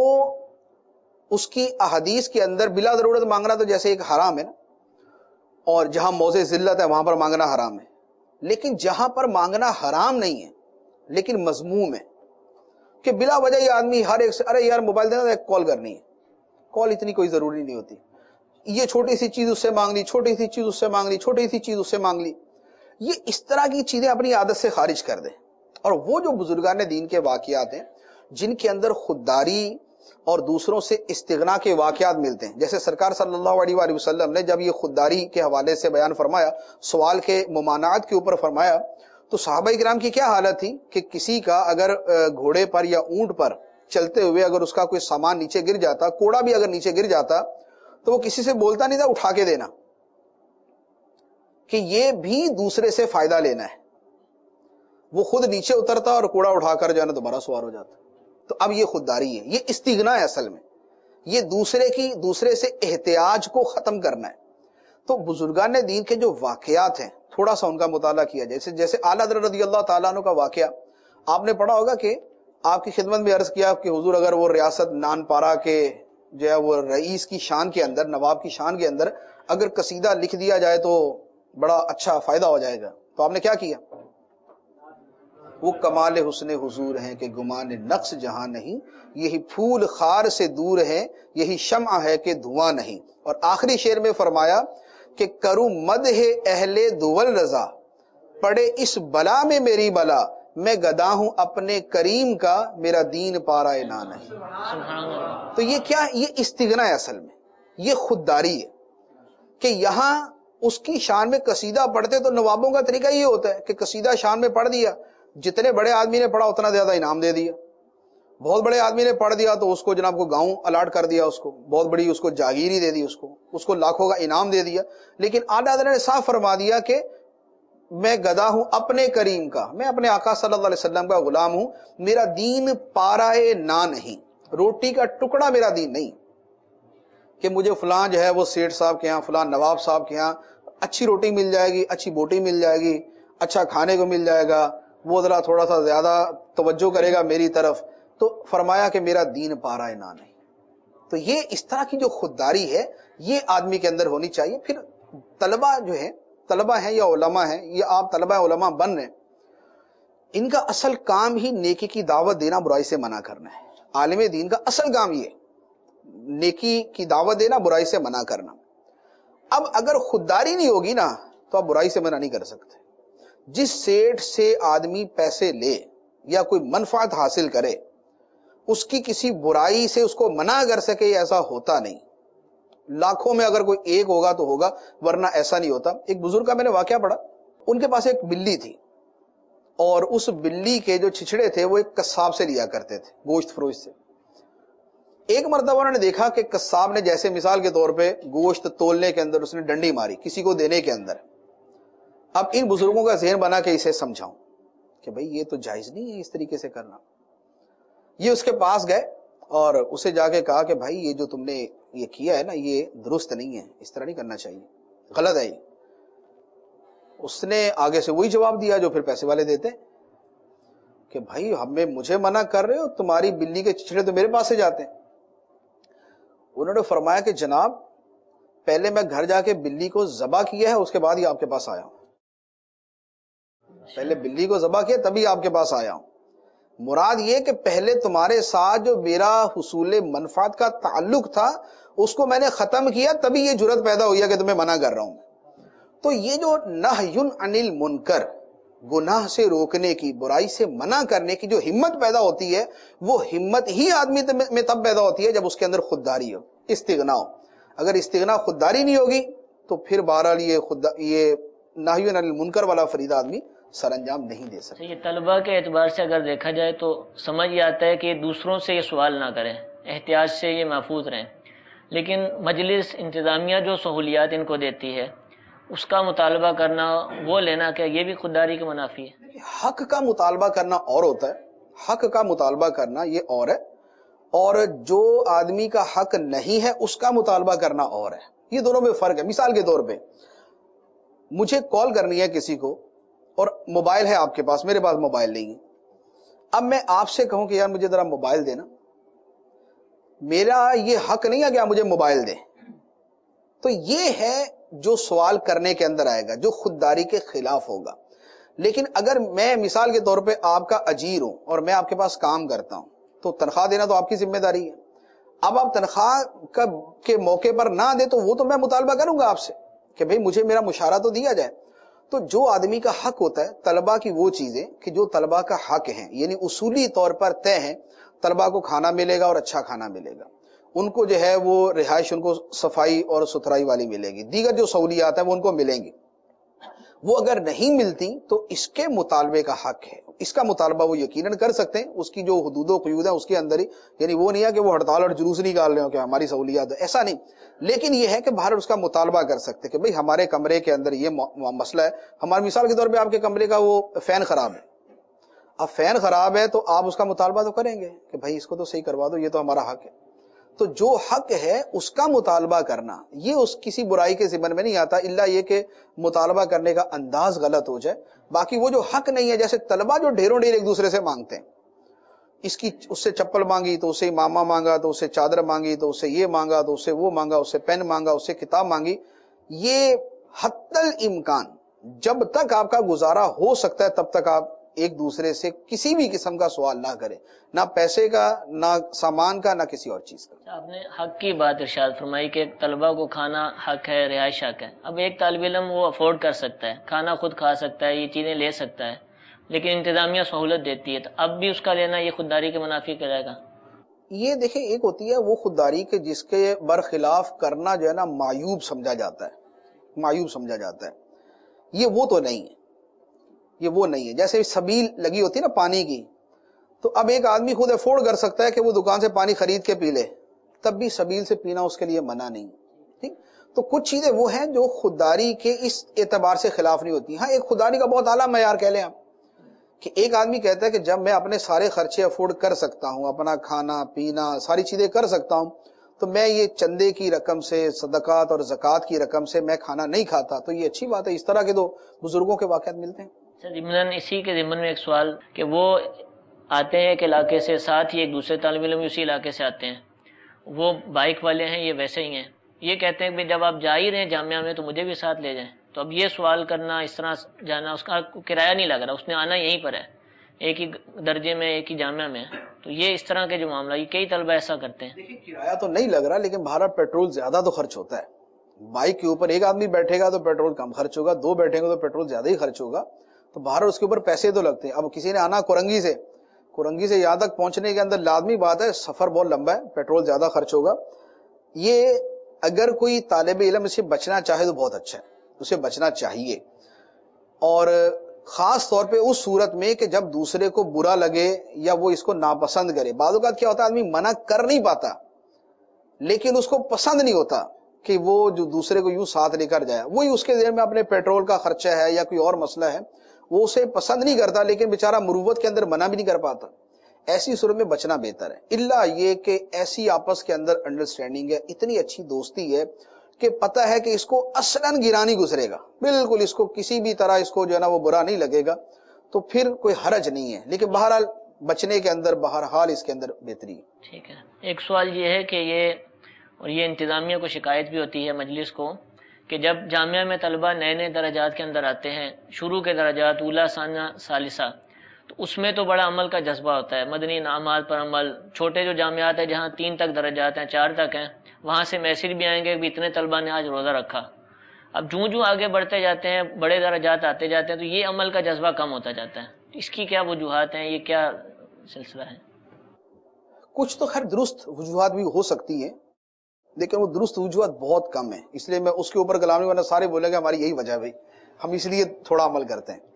Speaker 3: اس کی احادیث کے اندر بلا ضرورت مانگنا تو جیسے ایک حرام ہے نا، اور جہاں موضع ذلت ہے وہاں پر مانگنا حرام ہے، لیکن جہاں پر مانگنا حرام نہیں ہے لیکن مذموم ہے کہ بلا وجہ یہ آدمی ہر ایک سے ارے یار موبائل دینا ایک کال کرنی ہے، کال اتنی کوئی ضروری نہیں ہوتی، یہ چھوٹی سی چیز اس سے مانگ لی، چھوٹی سی چیز اس سے مانگ لی، چھوٹی سی چیز اس سے مانگ لی، یہ اس طرح کی چیزیں اپنی عادت سے خارج کر دیں۔ اور وہ جو بزرگان دین کے واقعات ہیں جن کے اندر خودداری اور دوسروں سے استغنا کے واقعات ملتے ہیں، جیسے سرکار صلی اللہ علیہ وآلہ وسلم نے جب یہ خودداری کے حوالے سے بیان فرمایا، سوال کے ممانعات کے اوپر فرمایا، تو صحابہ کرام کی کیا حالت تھی کہ کسی کا اگر گھوڑے پر یا اونٹ پر چلتے ہوئے اگر اس کا کوئی سامان نیچے گر جاتا، کوڑا بھی اگر نیچے گر جاتا تو وہ کسی سے بولتا نہیں تھا اٹھا کے دینا، کہ یہ بھی دوسرے سے فائدہ لینا ہے، وہ خود نیچے اترتا اور کوڑا اٹھا کر جو ہے نا دوبارہ سوار ہو جاتا۔ تو اب یہ خودداری ہے، یہ استغنا ہے، اصل میں یہ دوسرے کی دوسرے سے احتیاج کو ختم کرنا ہے۔ تو بزرگان دین کے جو واقعات ہیں تھوڑا سا ان کا مطالعہ کیا، جیسے جیسے اعلیٰ حضرت رضی اللہ تعالیٰ عنہ کا واقعہ آپ نے پڑھا ہوگا کہ آپ کی خدمت میں عرض کیا کہ حضور اگر وہ ریاست نان پارا کے جو ہے وہ رئیس کی شان کے اندر، نواب کی شان کے اندر اگر قصیدہ لکھ دیا جائے تو بڑا اچھا فائدہ ہو جائے گا، تو آپ نے کیا کیا؟ وہ کمال حسن حضور ہیں کہ گمان نقص جہاں نہیں، یہی پھول خار سے دور ہے، یہی شمع ہے کہ دھواں نہیں۔ اور آخری شعر میں فرمایا کہ کروں مدح اہل دول رضا، پڑے اس بلا میں میری بلا، میں گدا ہوں اپنے کریم کا، میرا دین پارا نہ نہیں۔ تو یہ کیا؟ یہ استغنا ہے، اصل میں یہ خودداری ہے کہ یہاں اس کی شان میں قصیدہ پڑھتے تو نوابوں کا طریقہ یہ ہوتا ہے کہ قصیدہ شان میں پڑھ دیا، جتنے بڑے آدمی نے پڑھا اتنا زیادہ انعام دے دیا، بہت بڑے آدمی نے پڑھ دیا تو اس کو جناب کو گاؤں الاٹ کر دیا، اس کو بہت بڑی اس کو جاگیری دے دی، اس کو اس کو لاکھوں کا انعام دے دیا۔ لیکن اعلیٰ حضرت نے صاف فرما دیا کہ میں گدا ہوں اپنے کریم کا، میں اپنے آقا صلی اللہ علیہ وسلم کا غلام ہوں، میرا دین پارائے نہ نہیں، روٹی کا ٹکڑا میرا دین نہیں، کہ مجھے فلاں جو ہے وہ سیٹھ صاحب کے ہاں، فلاں نواب صاحب کے ہاں اچھی روٹی مل جائے گی، اچھی بوٹی مل جائے گی، اچھا کھانے کو مل جائے گا، وہ ذرا تھوڑا سا زیادہ توجہ کرے گا میری طرف، تو فرمایا کہ میرا دین پارائے نہ نہیں۔ تو یہ اس طرح کی جو خودداری ہے یہ آدمی کے اندر ہونی چاہیے۔ پھر طلبہ جو ہے، طلبہ ہیں یا علماء ہیں، یا آپ طلبہ علماء بن رہے ہیں، ان کا اصل کام ہی نیکی کی دعوت دینا، برائی سے منع کرنا ہے۔ عالم دین کا اصل کام یہ ہے، نیکی کی دعوت دینا، برائی سے منع کرنا۔ اب اگر خودداری نہیں ہوگی نا تو آپ برائی سے منع نہیں کر سکتے۔ جس سیٹ سے آدمی پیسے لے یا کوئی منفعت حاصل کرے، اس کی کسی برائی سے اس کو منع کر سکے، ایسا ہوتا نہیں۔ لاکھوں میں اگر کوئی ایک ہوگا تو ہوگا، ورنہ ایسا نہیں ہوتا۔ ایک بزرگ کا میں نے واقعہ پڑھا، ان کے پاس ایک بلی تھی، اور اس بلی کے جو چھچڑے تھے وہ ایک قصاب سے لیا کرتے تھے، گوشت فروش سے۔ ایک مرتبہ انہوں نے دیکھا کہ قصاب نے جیسے مثال کے طور پہ گوشت تولنے کے اندر اس نے ڈنڈی ماری کسی کو دینے کے اندر۔ اب ان بزرگوں کا ذہن بنا کہ اسے سمجھاؤں کہ بھئی یہ تو جائز نہیں ہے اس طریقے سے کرنا۔ یہ اس کے پاس گئے اور اسے جا کے کہا کہ بھائی یہ جو تم نے یہ کیا ہے نا یہ درست نہیں ہے، اس طرح نہیں کرنا چاہیے، غلط ہے یہ۔ اس نے آگے سے وہی جواب دیا جو پھر پیسے والے دیتے کہ بھائی ہمیں مجھے منع کر رہے ہو, تمہاری بلی کے چچڑے تو میرے پاس سے جاتے ہیں. انہوں نے فرمایا کہ جناب پہلے میں گھر جا کے بلی کو ذبح کیا ہے, اس کے بعد ہی آپ کے پاس آیا ہوں. پہلے بلی کو ذبح کیا تبھی آپ کے پاس آیا ہوں. مراد یہ کہ پہلے تمہارے ساتھ جو میرا حصول منفعت کا تعلق تھا اس کو میں نے ختم کیا, تبھی یہ جرت پیدا ہوئی ہے کہ تمہیں منع کر رہا ہوں. تو یہ جو نہی عن المنکر, گناہ سے روکنے کی, برائی سے منع کرنے کی جو ہمت پیدا ہوتی ہے, وہ ہمت ہی آدمی میں تب پیدا ہوتی ہے جب اس کے اندر خودداری ہو, استغنا ہو. اگر استغنا خودداری نہیں ہوگی تو پھر بہرحال یہ خود یہ نہی عن المنکر والا فریضہ آدمی سر انجام نہیں دے سکتا.
Speaker 2: یہ طلبہ کے اعتبار سے اگر دیکھا جائے تو سمجھ یہ آتا ہے کہ دوسروں سے یہ سوال نہ کریں, احتیاط سے یہ محفوظ رہیں, لیکن مجلس انتظامیہ جو سہولیات ان کو دیتی ہے اس کا مطالبہ کرنا, وہ لینا, کیا یہ بھی خودداری کے منافی ہے؟
Speaker 3: حق کا مطالبہ کرنا اور ہوتا ہے, حق کا مطالبہ کرنا یہ اور ہے, اور جو آدمی کا حق نہیں ہے اس کا مطالبہ کرنا اور ہے. یہ دونوں میں فرق ہے. مثال کے طور پہ مجھے کال کرنی ہے کسی کو اور موبائل ہے آپ کے پاس, میرے پاس موبائل نہیں ہے. اب میں آپ سے کہوں کہ یار مجھے ذرا موبائل دینا, میرا یہ حق نہیں ہے کہ آپ مجھے موبائل دیں. تو یہ ہے جو سوال کرنے کے اندر آئے گا, جو خودداری کے خلاف ہوگا. لیکن اگر میں مثال کے طور پہ آپ کا اجیر ہوں اور میں آپ کے پاس کام کرتا ہوں تو تنخواہ دینا تو آپ کی ذمہ داری ہے. اب آپ تنخواہ کے موقع پر نہ دیں تو وہ تو میں مطالبہ کروں گا آپ سے کہ بھئی مجھے میرا مشارہ تو دیا جائے. تو جو آدمی کا حق ہوتا ہے, طلبہ کی وہ چیزیں کہ جو طلبہ کا حق ہیں, یعنی اصولی طور پر طے ہیں, طلبہ کو کھانا ملے گا اور اچھا کھانا ملے گا, ان کو جو ہے وہ رہائش ان کو صفائی اور ستھرائی والی ملے گی, دیگر جو سہولیات ہیں وہ ان کو ملیں گی. وہ اگر نہیں ملتی تو اس کے مطالبے کا حق ہے, اس کا مطالبہ وہ یقیناً کر سکتے ہیں, اس کی جو حدود و قیود ہیں اس کے اندر ہی. یعنی وہ نہیں ہے کہ وہ ہڑتال اور جلوس نکال رہے ہو کہ ہماری سہولیات ہے, ایسا نہیں. لیکن یہ ہے کہ باہر اس کا مطالبہ کر سکتے کہ بھئی ہمارے کمرے کے اندر یہ مسئلہ ہے. ہماری مثال کے طور پہ آپ کے کمرے کا وہ فین خراب ہے, اب فین خراب ہے تو آپ اس کا مطالبہ تو کریں گے کہ بھئی اس کو تو صحیح کروا دو, یہ تو ہمارا حق ہے. تو جو حق ہے اس کا مطالبہ کرنا یہ اس کسی برائی کے ذمن میں نہیں آتا, الا یہ کہ مطالبہ کرنے کا انداز غلط ہو جائے. باقی وہ جو حق نہیں ہے, جیسے طلبہ جو ڈھیروں ڈھیر ایک دوسرے سے مانگتے ہیں, اس کی اس سے چپل مانگی تو اسے ماما مانگا, تو اسے چادر مانگی تو اسے یہ مانگا, تو اسے وہ مانگا, اسے پین مانگا, اسے کتاب مانگی, یہ حتی الامکان جب تک آپ کا گزارا ہو سکتا ہے تب تک آپ ایک دوسرے سے کسی بھی قسم کا سوال نہ کریں, نہ پیسے کا, نہ سامان کا, نہ کسی اور چیز کا.
Speaker 2: آپ نے حق کی بات ارشاد فرمائی کہ طلبہ کو کھانا حق ہے, رہائش حق ہے. اب ایک طالب علم وہ افورڈ کر سکتا ہے, کھانا خود کھا سکتا ہے, یہ چیزیں لے سکتا ہے, لیکن انتظامیہ سہولت دیتی ہے, تو اب بھی اس کا لینا یہ خودداری کے منافی کہلائے گا؟
Speaker 3: یہ دیکھیں ایک ہوتی ہے وہ خودداری کے جس کے برخلاف کرنا جو ہے نا معیوب سمجھا جاتا ہے, معیوب سمجھا جاتا ہے. یہ وہ تو نہیں ہے, یہ وہ نہیں ہے. جیسے سبیل لگی ہوتی ہے نا پانی کی, تو اب ایک آدمی خود افورڈ کر سکتا ہے کہ وہ دکان سے پانی خرید کے پی لے, تب بھی سبیل سے پینا اس کے لیے منع نہیں. ٹھیک, تو کچھ چیزیں وہ ہیں جو خودداری کے اس اعتبار سے خلاف نہیں ہوتی. ہاں ایک خودداری کا بہت اعلیٰ معیار کہہ لیں آپ کہ ایک آدمی کہتا ہے کہ جب میں اپنے سارے خرچے افورڈ کر سکتا ہوں, اپنا کھانا پینا ساری چیزیں کر سکتا ہوں, تو میں یہ چندے کی رقم سے, صدقات اور زکوٰۃ کی رقم سے میں کھانا نہیں کھاتا. تو یہ اچھی بات ہے. اس طرح کے تو بزرگوں کے واقعات ملتے ہیں.
Speaker 2: ضمن اسی کے ضمن میں ایک سوال کہ وہ آتے ہیں ایک علاقے سے, ساتھ ہی ایک دوسرے طالب علم اسی علاقے سے آتے ہیں, وہ بائک والے ہیں, یہ ویسے ہی ہیں, یہ کہتے ہیں کہ جب آپ جا ہی رہے ہیں جامعہ میں تو مجھے بھی ساتھ لے جائیں. تو اب یہ سوال کرنا, اس طرح جانا, اس کا کرایہ نہیں لگ رہا, اس نے آنا یہیں پر ہے, ایک ہی درجے میں, ایک ہی جامعہ میں, تو یہ اس طرح کے جو معاملہ, یہ کئی طلبہ ایسا کرتے ہیں.
Speaker 3: دیکھیں کرایہ تو نہیں لگ رہا, لیکن بھارت پیٹرول زیادہ تو خرچ ہوتا ہے. بائک کے اوپر ایک آدمی بیٹھے گا تو پیٹرول کم خرچ ہوگا, دو بیٹھیں گے تو پیٹرول زیادہ ہی خرچ ہوگا, تو باہر اس کے اوپر پیسے تو لگتے ہیں. اب کسی نے آنا کورنگی سے, کورنگی سے یہاں تک پہنچنے کے اندر لازمی بات ہے سفر بہت لمبا ہے, پیٹرول زیادہ خرچ ہوگا. یہ اگر کوئی طالب علم اسے بچنا چاہے تو بہت اچھا ہے, اسے بچنا چاہیے, اور خاص طور پہ اس صورت میں کہ جب دوسرے کو برا لگے یا وہ اس کو ناپسند کرے. بعض اوقات کیا ہوتا ہے آدمی منع کر نہیں پاتا, لیکن اس کو پسند نہیں ہوتا کہ وہ جو دوسرے کو یوں ساتھ لے کر جائے, وہی اس کے ذہن میں اپنے پیٹرول کا خرچہ ہے یا کوئی اور مسئلہ ہے, وہ اسے پسند نہیں کرتا, لیکن بیچارہ مروت کے اندر منع بھی نہیں کر پاتا. ایسی صورت میں بچنا بہتر ہے, الا یہ کہ ایسی آپس کے اندر انڈرسٹینڈنگ ہے, اتنی اچھی دوستی ہے کہ پتہ ہے کہ اس کو اصلاً گرانی گزرے گا, بالکل اس کو کسی بھی طرح اس کو جو ہے نا وہ برا نہیں لگے گا, تو پھر کوئی حرج نہیں ہے، لیکن بہرحال بچنے کے اندر بہرحال اس کے اندر بہتری ہے۔
Speaker 2: ٹھیک ہے، ایک سوال یہ ہے کہ یہ اور یہ انتظامیہ کو شکایت بھی ہوتی ہے مجلس کو کہ جب جامعہ میں طلبہ نئے نئے درجات کے اندر آتے ہیں، شروع کے درجات اولا ثانیہ ثالثہ، تو اس میں تو بڑا عمل کا جذبہ ہوتا ہے، مدنی انعامات پر عمل۔ چھوٹے جو جامعات ہیں جہاں تین تک درجات ہیں، چار تک ہیں، وہاں سے میسج بھی آئیں گے کہ اتنے طلبہ نے آج روزہ رکھا۔ اب جوں جوں آگے بڑھتے جاتے ہیں، بڑے درجات آتے جاتے ہیں، تو یہ عمل کا جذبہ کم ہوتا جاتا ہے۔ اس کی کیا وجوہات ہیں، یہ کیا سلسلہ ہے؟
Speaker 3: کچھ تو خیر درست وجوہات بھی ہو سکتی ہیں، لیکن وہ درست وجوہات بہت کم ہیں، اس لیے میں اس کے اوپر کلام نہیں ورنہ سارے بولیں گے ہماری یہی وجہ ہے بھائی، ہم اس لیے تھوڑا عمل کرتے ہیں۔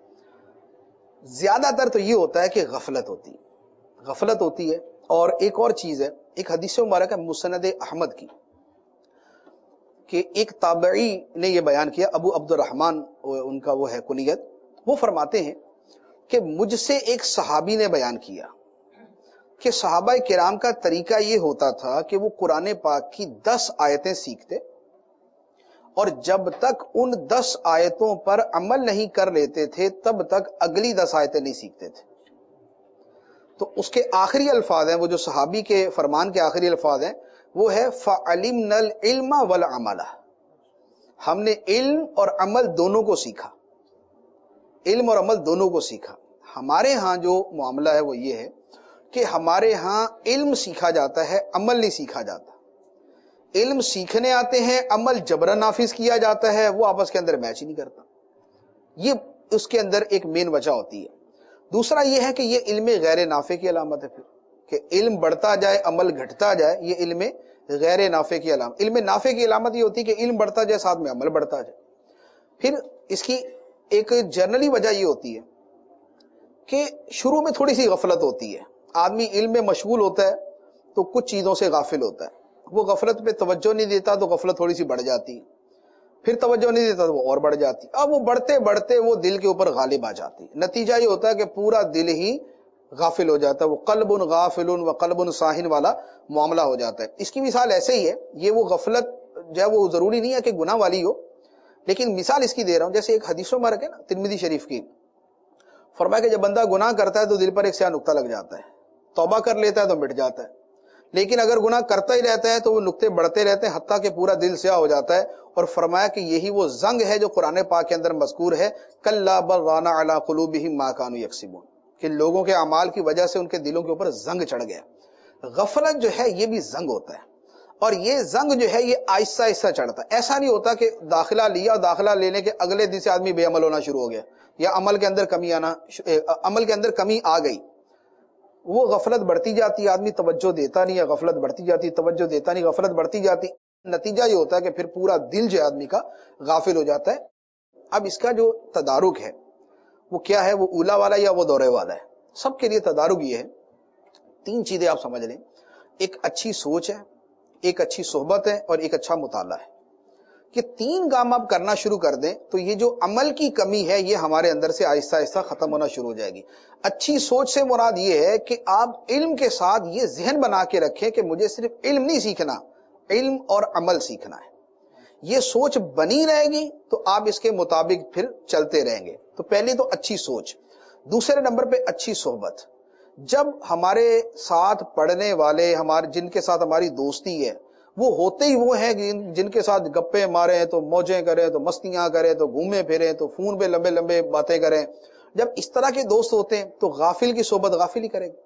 Speaker 3: زیادہ تر تو یہ ہوتا ہے کہ غفلت ہوتی ہے، غفلت ہوتی ہے۔ اور ایک اور چیز ہے، ایک حدیث مبارک ہے مسند احمد کی، کہ ایک تابعی نے یہ بیان کیا، ابو عبد الرحمن ان کا وہ ہے کنیت، وہ فرماتے ہیں کہ مجھ سے ایک صحابی نے بیان کیا کہ صحابہ کرام کا طریقہ یہ ہوتا تھا کہ وہ قرآن پاک کی دس آیتیں سیکھتے اور جب تک ان دس آیتوں پر عمل نہیں کر لیتے تھے تب تک اگلی دس آیتیں نہیں سیکھتے تھے۔ تو اس کے آخری الفاظ ہیں، وہ جو صحابی کے فرمان کے آخری الفاظ ہیں، وہ ہے فَعَلِمْنَا الْعِلْمَ وَالْعَمَلَ، ہم نے علم اور عمل دونوں کو سیکھا، علم اور عمل دونوں کو سیکھا۔ ہمارے ہاں جو معاملہ ہے وہ یہ ہے کہ ہمارے ہاں علم سیکھا جاتا ہے، عمل نہیں سیکھا جاتا۔ علم سیکھنے آتے ہیں، عمل جبرن نافذ کیا جاتا ہے، وہ آپس کے اندر میچ ہی نہیں کرتا۔ یہ اس کے اندر ایک مین وجہ ہوتی ہے۔ دوسرا یہ ہے کہ یہ علم غیر نافع کی علامت ہے، پھر کہ علم بڑھتا جائے عمل گھٹتا جائے، یہ علم غیر نافع کی علامت۔ علم نافع کی علامت یہ ہوتی ہے کہ علم بڑھتا جائے ساتھ میں عمل بڑھتا جائے۔ پھر اس کی ایک جنرلی وجہ یہ ہوتی ہے کہ شروع میں تھوڑی سی غفلت ہوتی ہے، آدمی علم میں مشغول ہوتا ہے تو کچھ چیزوں سے غافل ہوتا ہے، وہ غفلت پہ توجہ نہیں دیتا تو غفلت تھوڑی سی بڑھ جاتی ہے، پھر توجہ نہیں دیتا تو وہ اور بڑھ جاتی، اب وہ بڑھتے بڑھتے وہ دل کے اوپر غالب آ جاتی، نتیجہ یہ ہوتا ہے کہ پورا دل ہی غافل ہو جاتا ہے، وہ قلب غافل و قلب ساہن والا معاملہ ہو جاتا ہے۔ اس کی مثال ایسے ہی ہے، یہ وہ غفلت جو ہے وہ ضروری نہیں ہے کہ گناہ والی ہو، لیکن مثال اس کی دے رہا ہوں، جیسے ایک حدیث مبارک ہے نا ترمذی شریف کی، فرمایا کہ جب بندہ گناہ کرتا ہے تو دل پر ایک سیاہ نقطہ لگ جاتا ہے، توبہ کر لیتا ہے تو مٹ جاتا ہے، لیکن اگر گناہ کرتا ہی رہتا ہے تو وہ نقطے بڑھتے رہتے ہیں حتیٰ کہ پورا دل سیاہ ہو جاتا ہے۔ اور فرمایا کہ یہی وہ زنگ ہے جو قرآن پاک کے اندر مذکور ہے، کَلَّا بَلْ رَانَ عَلَىٰ قُلُوبِهِم مَّا كَانُوا يَكْسِبُونَ، کہ لوگوں کے اعمال کی وجہ سے ان کے دلوں کے اوپر زنگ چڑھ گیا۔ غفلت جو ہے یہ بھی زنگ ہوتا ہے، اور یہ زنگ جو ہے یہ آہستہ آہستہ چڑھتا ہے، ایسا نہیں ہوتا کہ داخلہ لیا، داخلہ لینے کے اگلے دن سے آدمی بے عمل ہونا شروع ہو گیا یا عمل کے اندر کمی آنا عمل کے اندر کمی آ گئی۔ وہ غفلت بڑھتی جاتی ہے، آدمی توجہ دیتا نہیں ہے، غفلت بڑھتی جاتی، توجہ دیتا نہیں، غفلت بڑھتی جاتی، نتیجہ یہ ہوتا ہے کہ پھر پورا دل جو آدمی کا غافل ہو جاتا ہے۔ اب اس کا جو تدارک ہے وہ کیا ہے، وہ اولا والا یا وہ دورے والا ہے؟ سب کے لیے تدارک یہ ہے، تین چیزیں آپ سمجھ لیں، ایک اچھی سوچ ہے، ایک اچھی صحبت ہے اور ایک اچھا مطالعہ ہے۔ کہ تین کام آپ کرنا شروع کر دیں تو یہ جو عمل کی کمی ہے یہ ہمارے اندر سے آہستہ آہستہ ختم ہونا شروع ہو جائے گی۔ اچھی سوچ سے مراد یہ ہے کہ آپ علم کے ساتھ یہ ذہن بنا کے رکھیں کہ مجھے صرف علم نہیں سیکھنا، علم اور عمل سیکھنا ہے۔ یہ سوچ بنی رہے گی تو آپ اس کے مطابق پھر چلتے رہیں گے۔ تو پہلی تو اچھی سوچ، دوسرے نمبر پہ اچھی صحبت۔ جب ہمارے ساتھ پڑھنے والے ہمارے جن کے ساتھ ہماری دوستی ہے وہ ہوتے ہی وہ ہیں جن کے ساتھ گپے ماریں تو موجیں کریں تو مستیاں کریں تو گھومے پھریں تو فون پہ لمبے لمبے باتیں کریں، جب اس طرح کے دوست ہوتے ہیں تو غافل کی صحبت غافل ہی کرے گی۔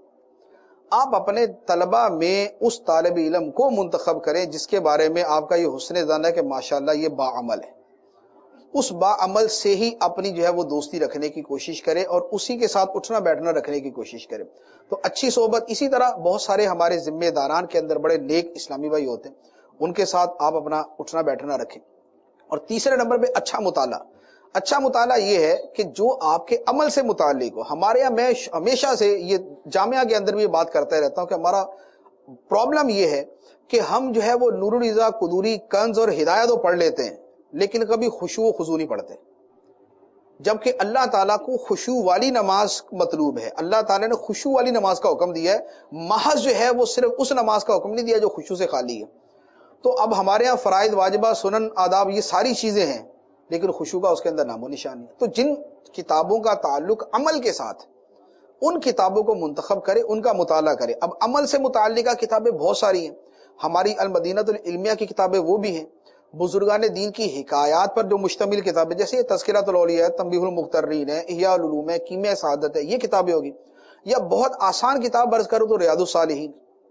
Speaker 3: آپ اپنے طلبہ میں اس طالب علم کو منتخب کریں جس کے بارے میں آپ کا یہ حسن ظن ہے کہ ماشاءاللہ یہ باعمل ہے، اس باعمل سے ہی اپنی جو ہے وہ دوستی رکھنے کی کوشش کرے اور اسی کے ساتھ اٹھنا بیٹھنا رکھنے کی کوشش کرے۔ تو اچھی صحبت، اسی طرح بہت سارے ہمارے ذمہ داران کے اندر بڑے نیک اسلامی بھائی ہوتے ہیں، ان کے ساتھ آپ اپنا اٹھنا بیٹھنا رکھیں۔ اور تیسرے نمبر پہ اچھا مطالعہ۔ اچھا مطالعہ یہ ہے کہ جو آپ کے عمل سے متعلق ہو۔ ہمارے یہاں میں ہمیشہ سے یہ جامعہ کے اندر بھی بات کرتا رہتا ہوں کہ ہمارا پرابلم یہ ہے کہ ہم جو ہے وہ نور الرضا، قدوری، کنز اور ہدایت تو پڑھ لیتے ہیں لیکن کبھی خشوع و خضوع نہیں پڑھتے، جبکہ اللہ تعالیٰ کو خشوع والی نماز مطلوب ہے۔ اللہ تعالیٰ نے خشوع والی نماز کا حکم دیا ہے، محض جو ہے وہ صرف اس نماز کا حکم نہیں دیا جو خشوع سے خالی ہے۔ تو اب ہمارے ہاں فرائض، واجبات، سنن، آداب یہ ساری چیزیں ہیں
Speaker 4: لیکن خشوع کا اس کے اندر نام و نشان نہیں. تو جن کتابوں کا تعلق عمل کے ساتھ، ان کتابوں کو منتخب کرے، ان کا مطالعہ کرے. اب عمل سے متعلقہ کتابیں بہت ساری ہیں. ہماری المدینۃ العلمیہ کی کتابیں وہ بھی ہیں، بزرگان دین کی حکایات پر جو مشتمل کتابیں، جیسے یہ تذکرۃ الاولیاء ہے، تنبیہ المقترین ہے، احیاء العلوم ہے، کیمیہ سعادت ہے، یہ کتابیں ہوگی. یا بہت آسان کتاب عرض کروں تو ریاض الصالحین.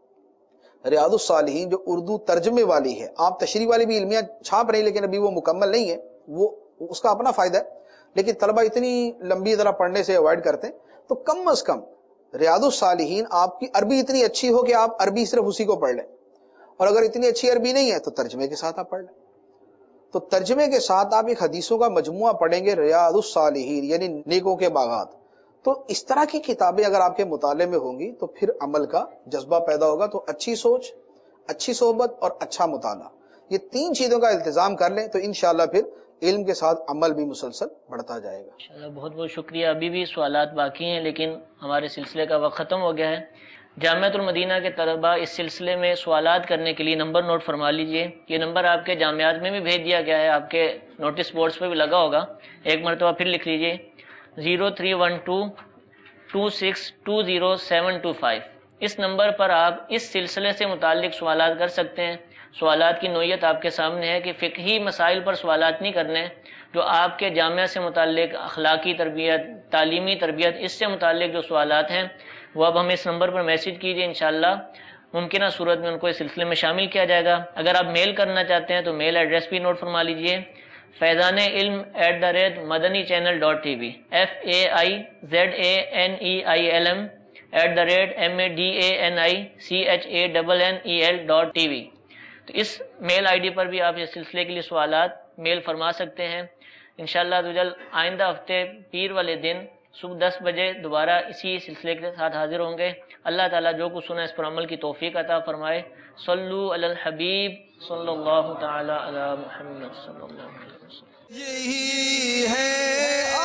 Speaker 4: ریاض الصالحین جو اردو ترجمے والی ہے، آپ تشریح والی بھی علمیہ چھاپ رہے ہیں لیکن ابھی وہ مکمل نہیں ہے، وہ اس کا اپنا فائدہ ہے، لیکن طلبہ اتنی لمبی ذرا پڑھنے سے اوائڈ کرتے ہیں. تو کم از کم ریاض الصالحین آپ کی عربی اتنی اچھی ہو کہ آپ عربی صرف اسی کو پڑھ لیں، اور اگر اتنی اچھی عربی نہیں ہے تو ترجمے کے ساتھ آپ پڑھ لیں. تو ترجمے کے ساتھ آپ ایک حدیثوں کا مجموعہ پڑھیں گے، ریاض الصالحین یعنی نیکوں کے باغات. تو اس طرح کی کتابیں اگر آپ کے مطالعے میں ہوں گی تو پھر عمل کا جذبہ پیدا ہوگا. تو اچھی سوچ، اچھی صحبت اور اچھا مطالعہ، یہ تین چیزوں کا التزام کر لیں تو انشاءاللہ پھر علم کے ساتھ عمل بھی مسلسل بڑھتا جائے گا.
Speaker 2: انشاءاللہ بہت بہت شکریہ. ابھی بھی سوالات باقی ہیں لیکن ہمارے سلسلے کا وقت ختم ہو گیا ہے. جامعۃ المدینہ کے طلباء اس سلسلے میں سوالات کرنے کے لیے نمبر نوٹ فرما لیجئے. یہ نمبر آپ کے جامعات میں بھی بھیج دیا گیا ہے، آپ کے نوٹس بورڈز پہ بھی لگا ہوگا. ایک مرتبہ پھر لکھ لیجئے، zero three one two two six two zero seven two five. اس نمبر پر آپ اس سلسلے سے متعلق سوالات کر سکتے ہیں. سوالات کی نوعیت آپ کے سامنے ہے کہ فقہی مسائل پر سوالات نہیں کرنے، جو آپ کے جامعہ سے متعلق اخلاقی تربیت، تعلیمی تربیت، اس سے متعلق جو سوالات ہیں وہ اب ہمیں اس نمبر پر میسج کیجئے. انشاءاللہ ممکنہ صورت میں ان کو اس سلسلے میں شامل کیا جائے گا. اگر آپ میل کرنا چاہتے ہیں تو میل ایڈریس بھی نوٹ فرما لیجئے، Faizan Ilm at the rate Madani channel dot T V, F A I Z A N E I L M at the rate M A D A N I C H A double N E L dot T V. تو اس میل آئی ڈی پر بھی آپ اس سلسلے کے لیے سوالات میل فرما سکتے ہیں. انشاءاللہ عزوجل آئندہ ہفتے پیر والے دن صبح دس بجے دوبارہ اسی سلسلے کے ساتھ حاضر ہوں گے. اللہ تعالیٰ جو کچھ سنا اس پر عمل کی توفیق عطا فرمائے. صلو علی الحبیب صلی اللہ تعالی علی محمد صلی اللہ علیہ وسلم.
Speaker 1: یہی ہے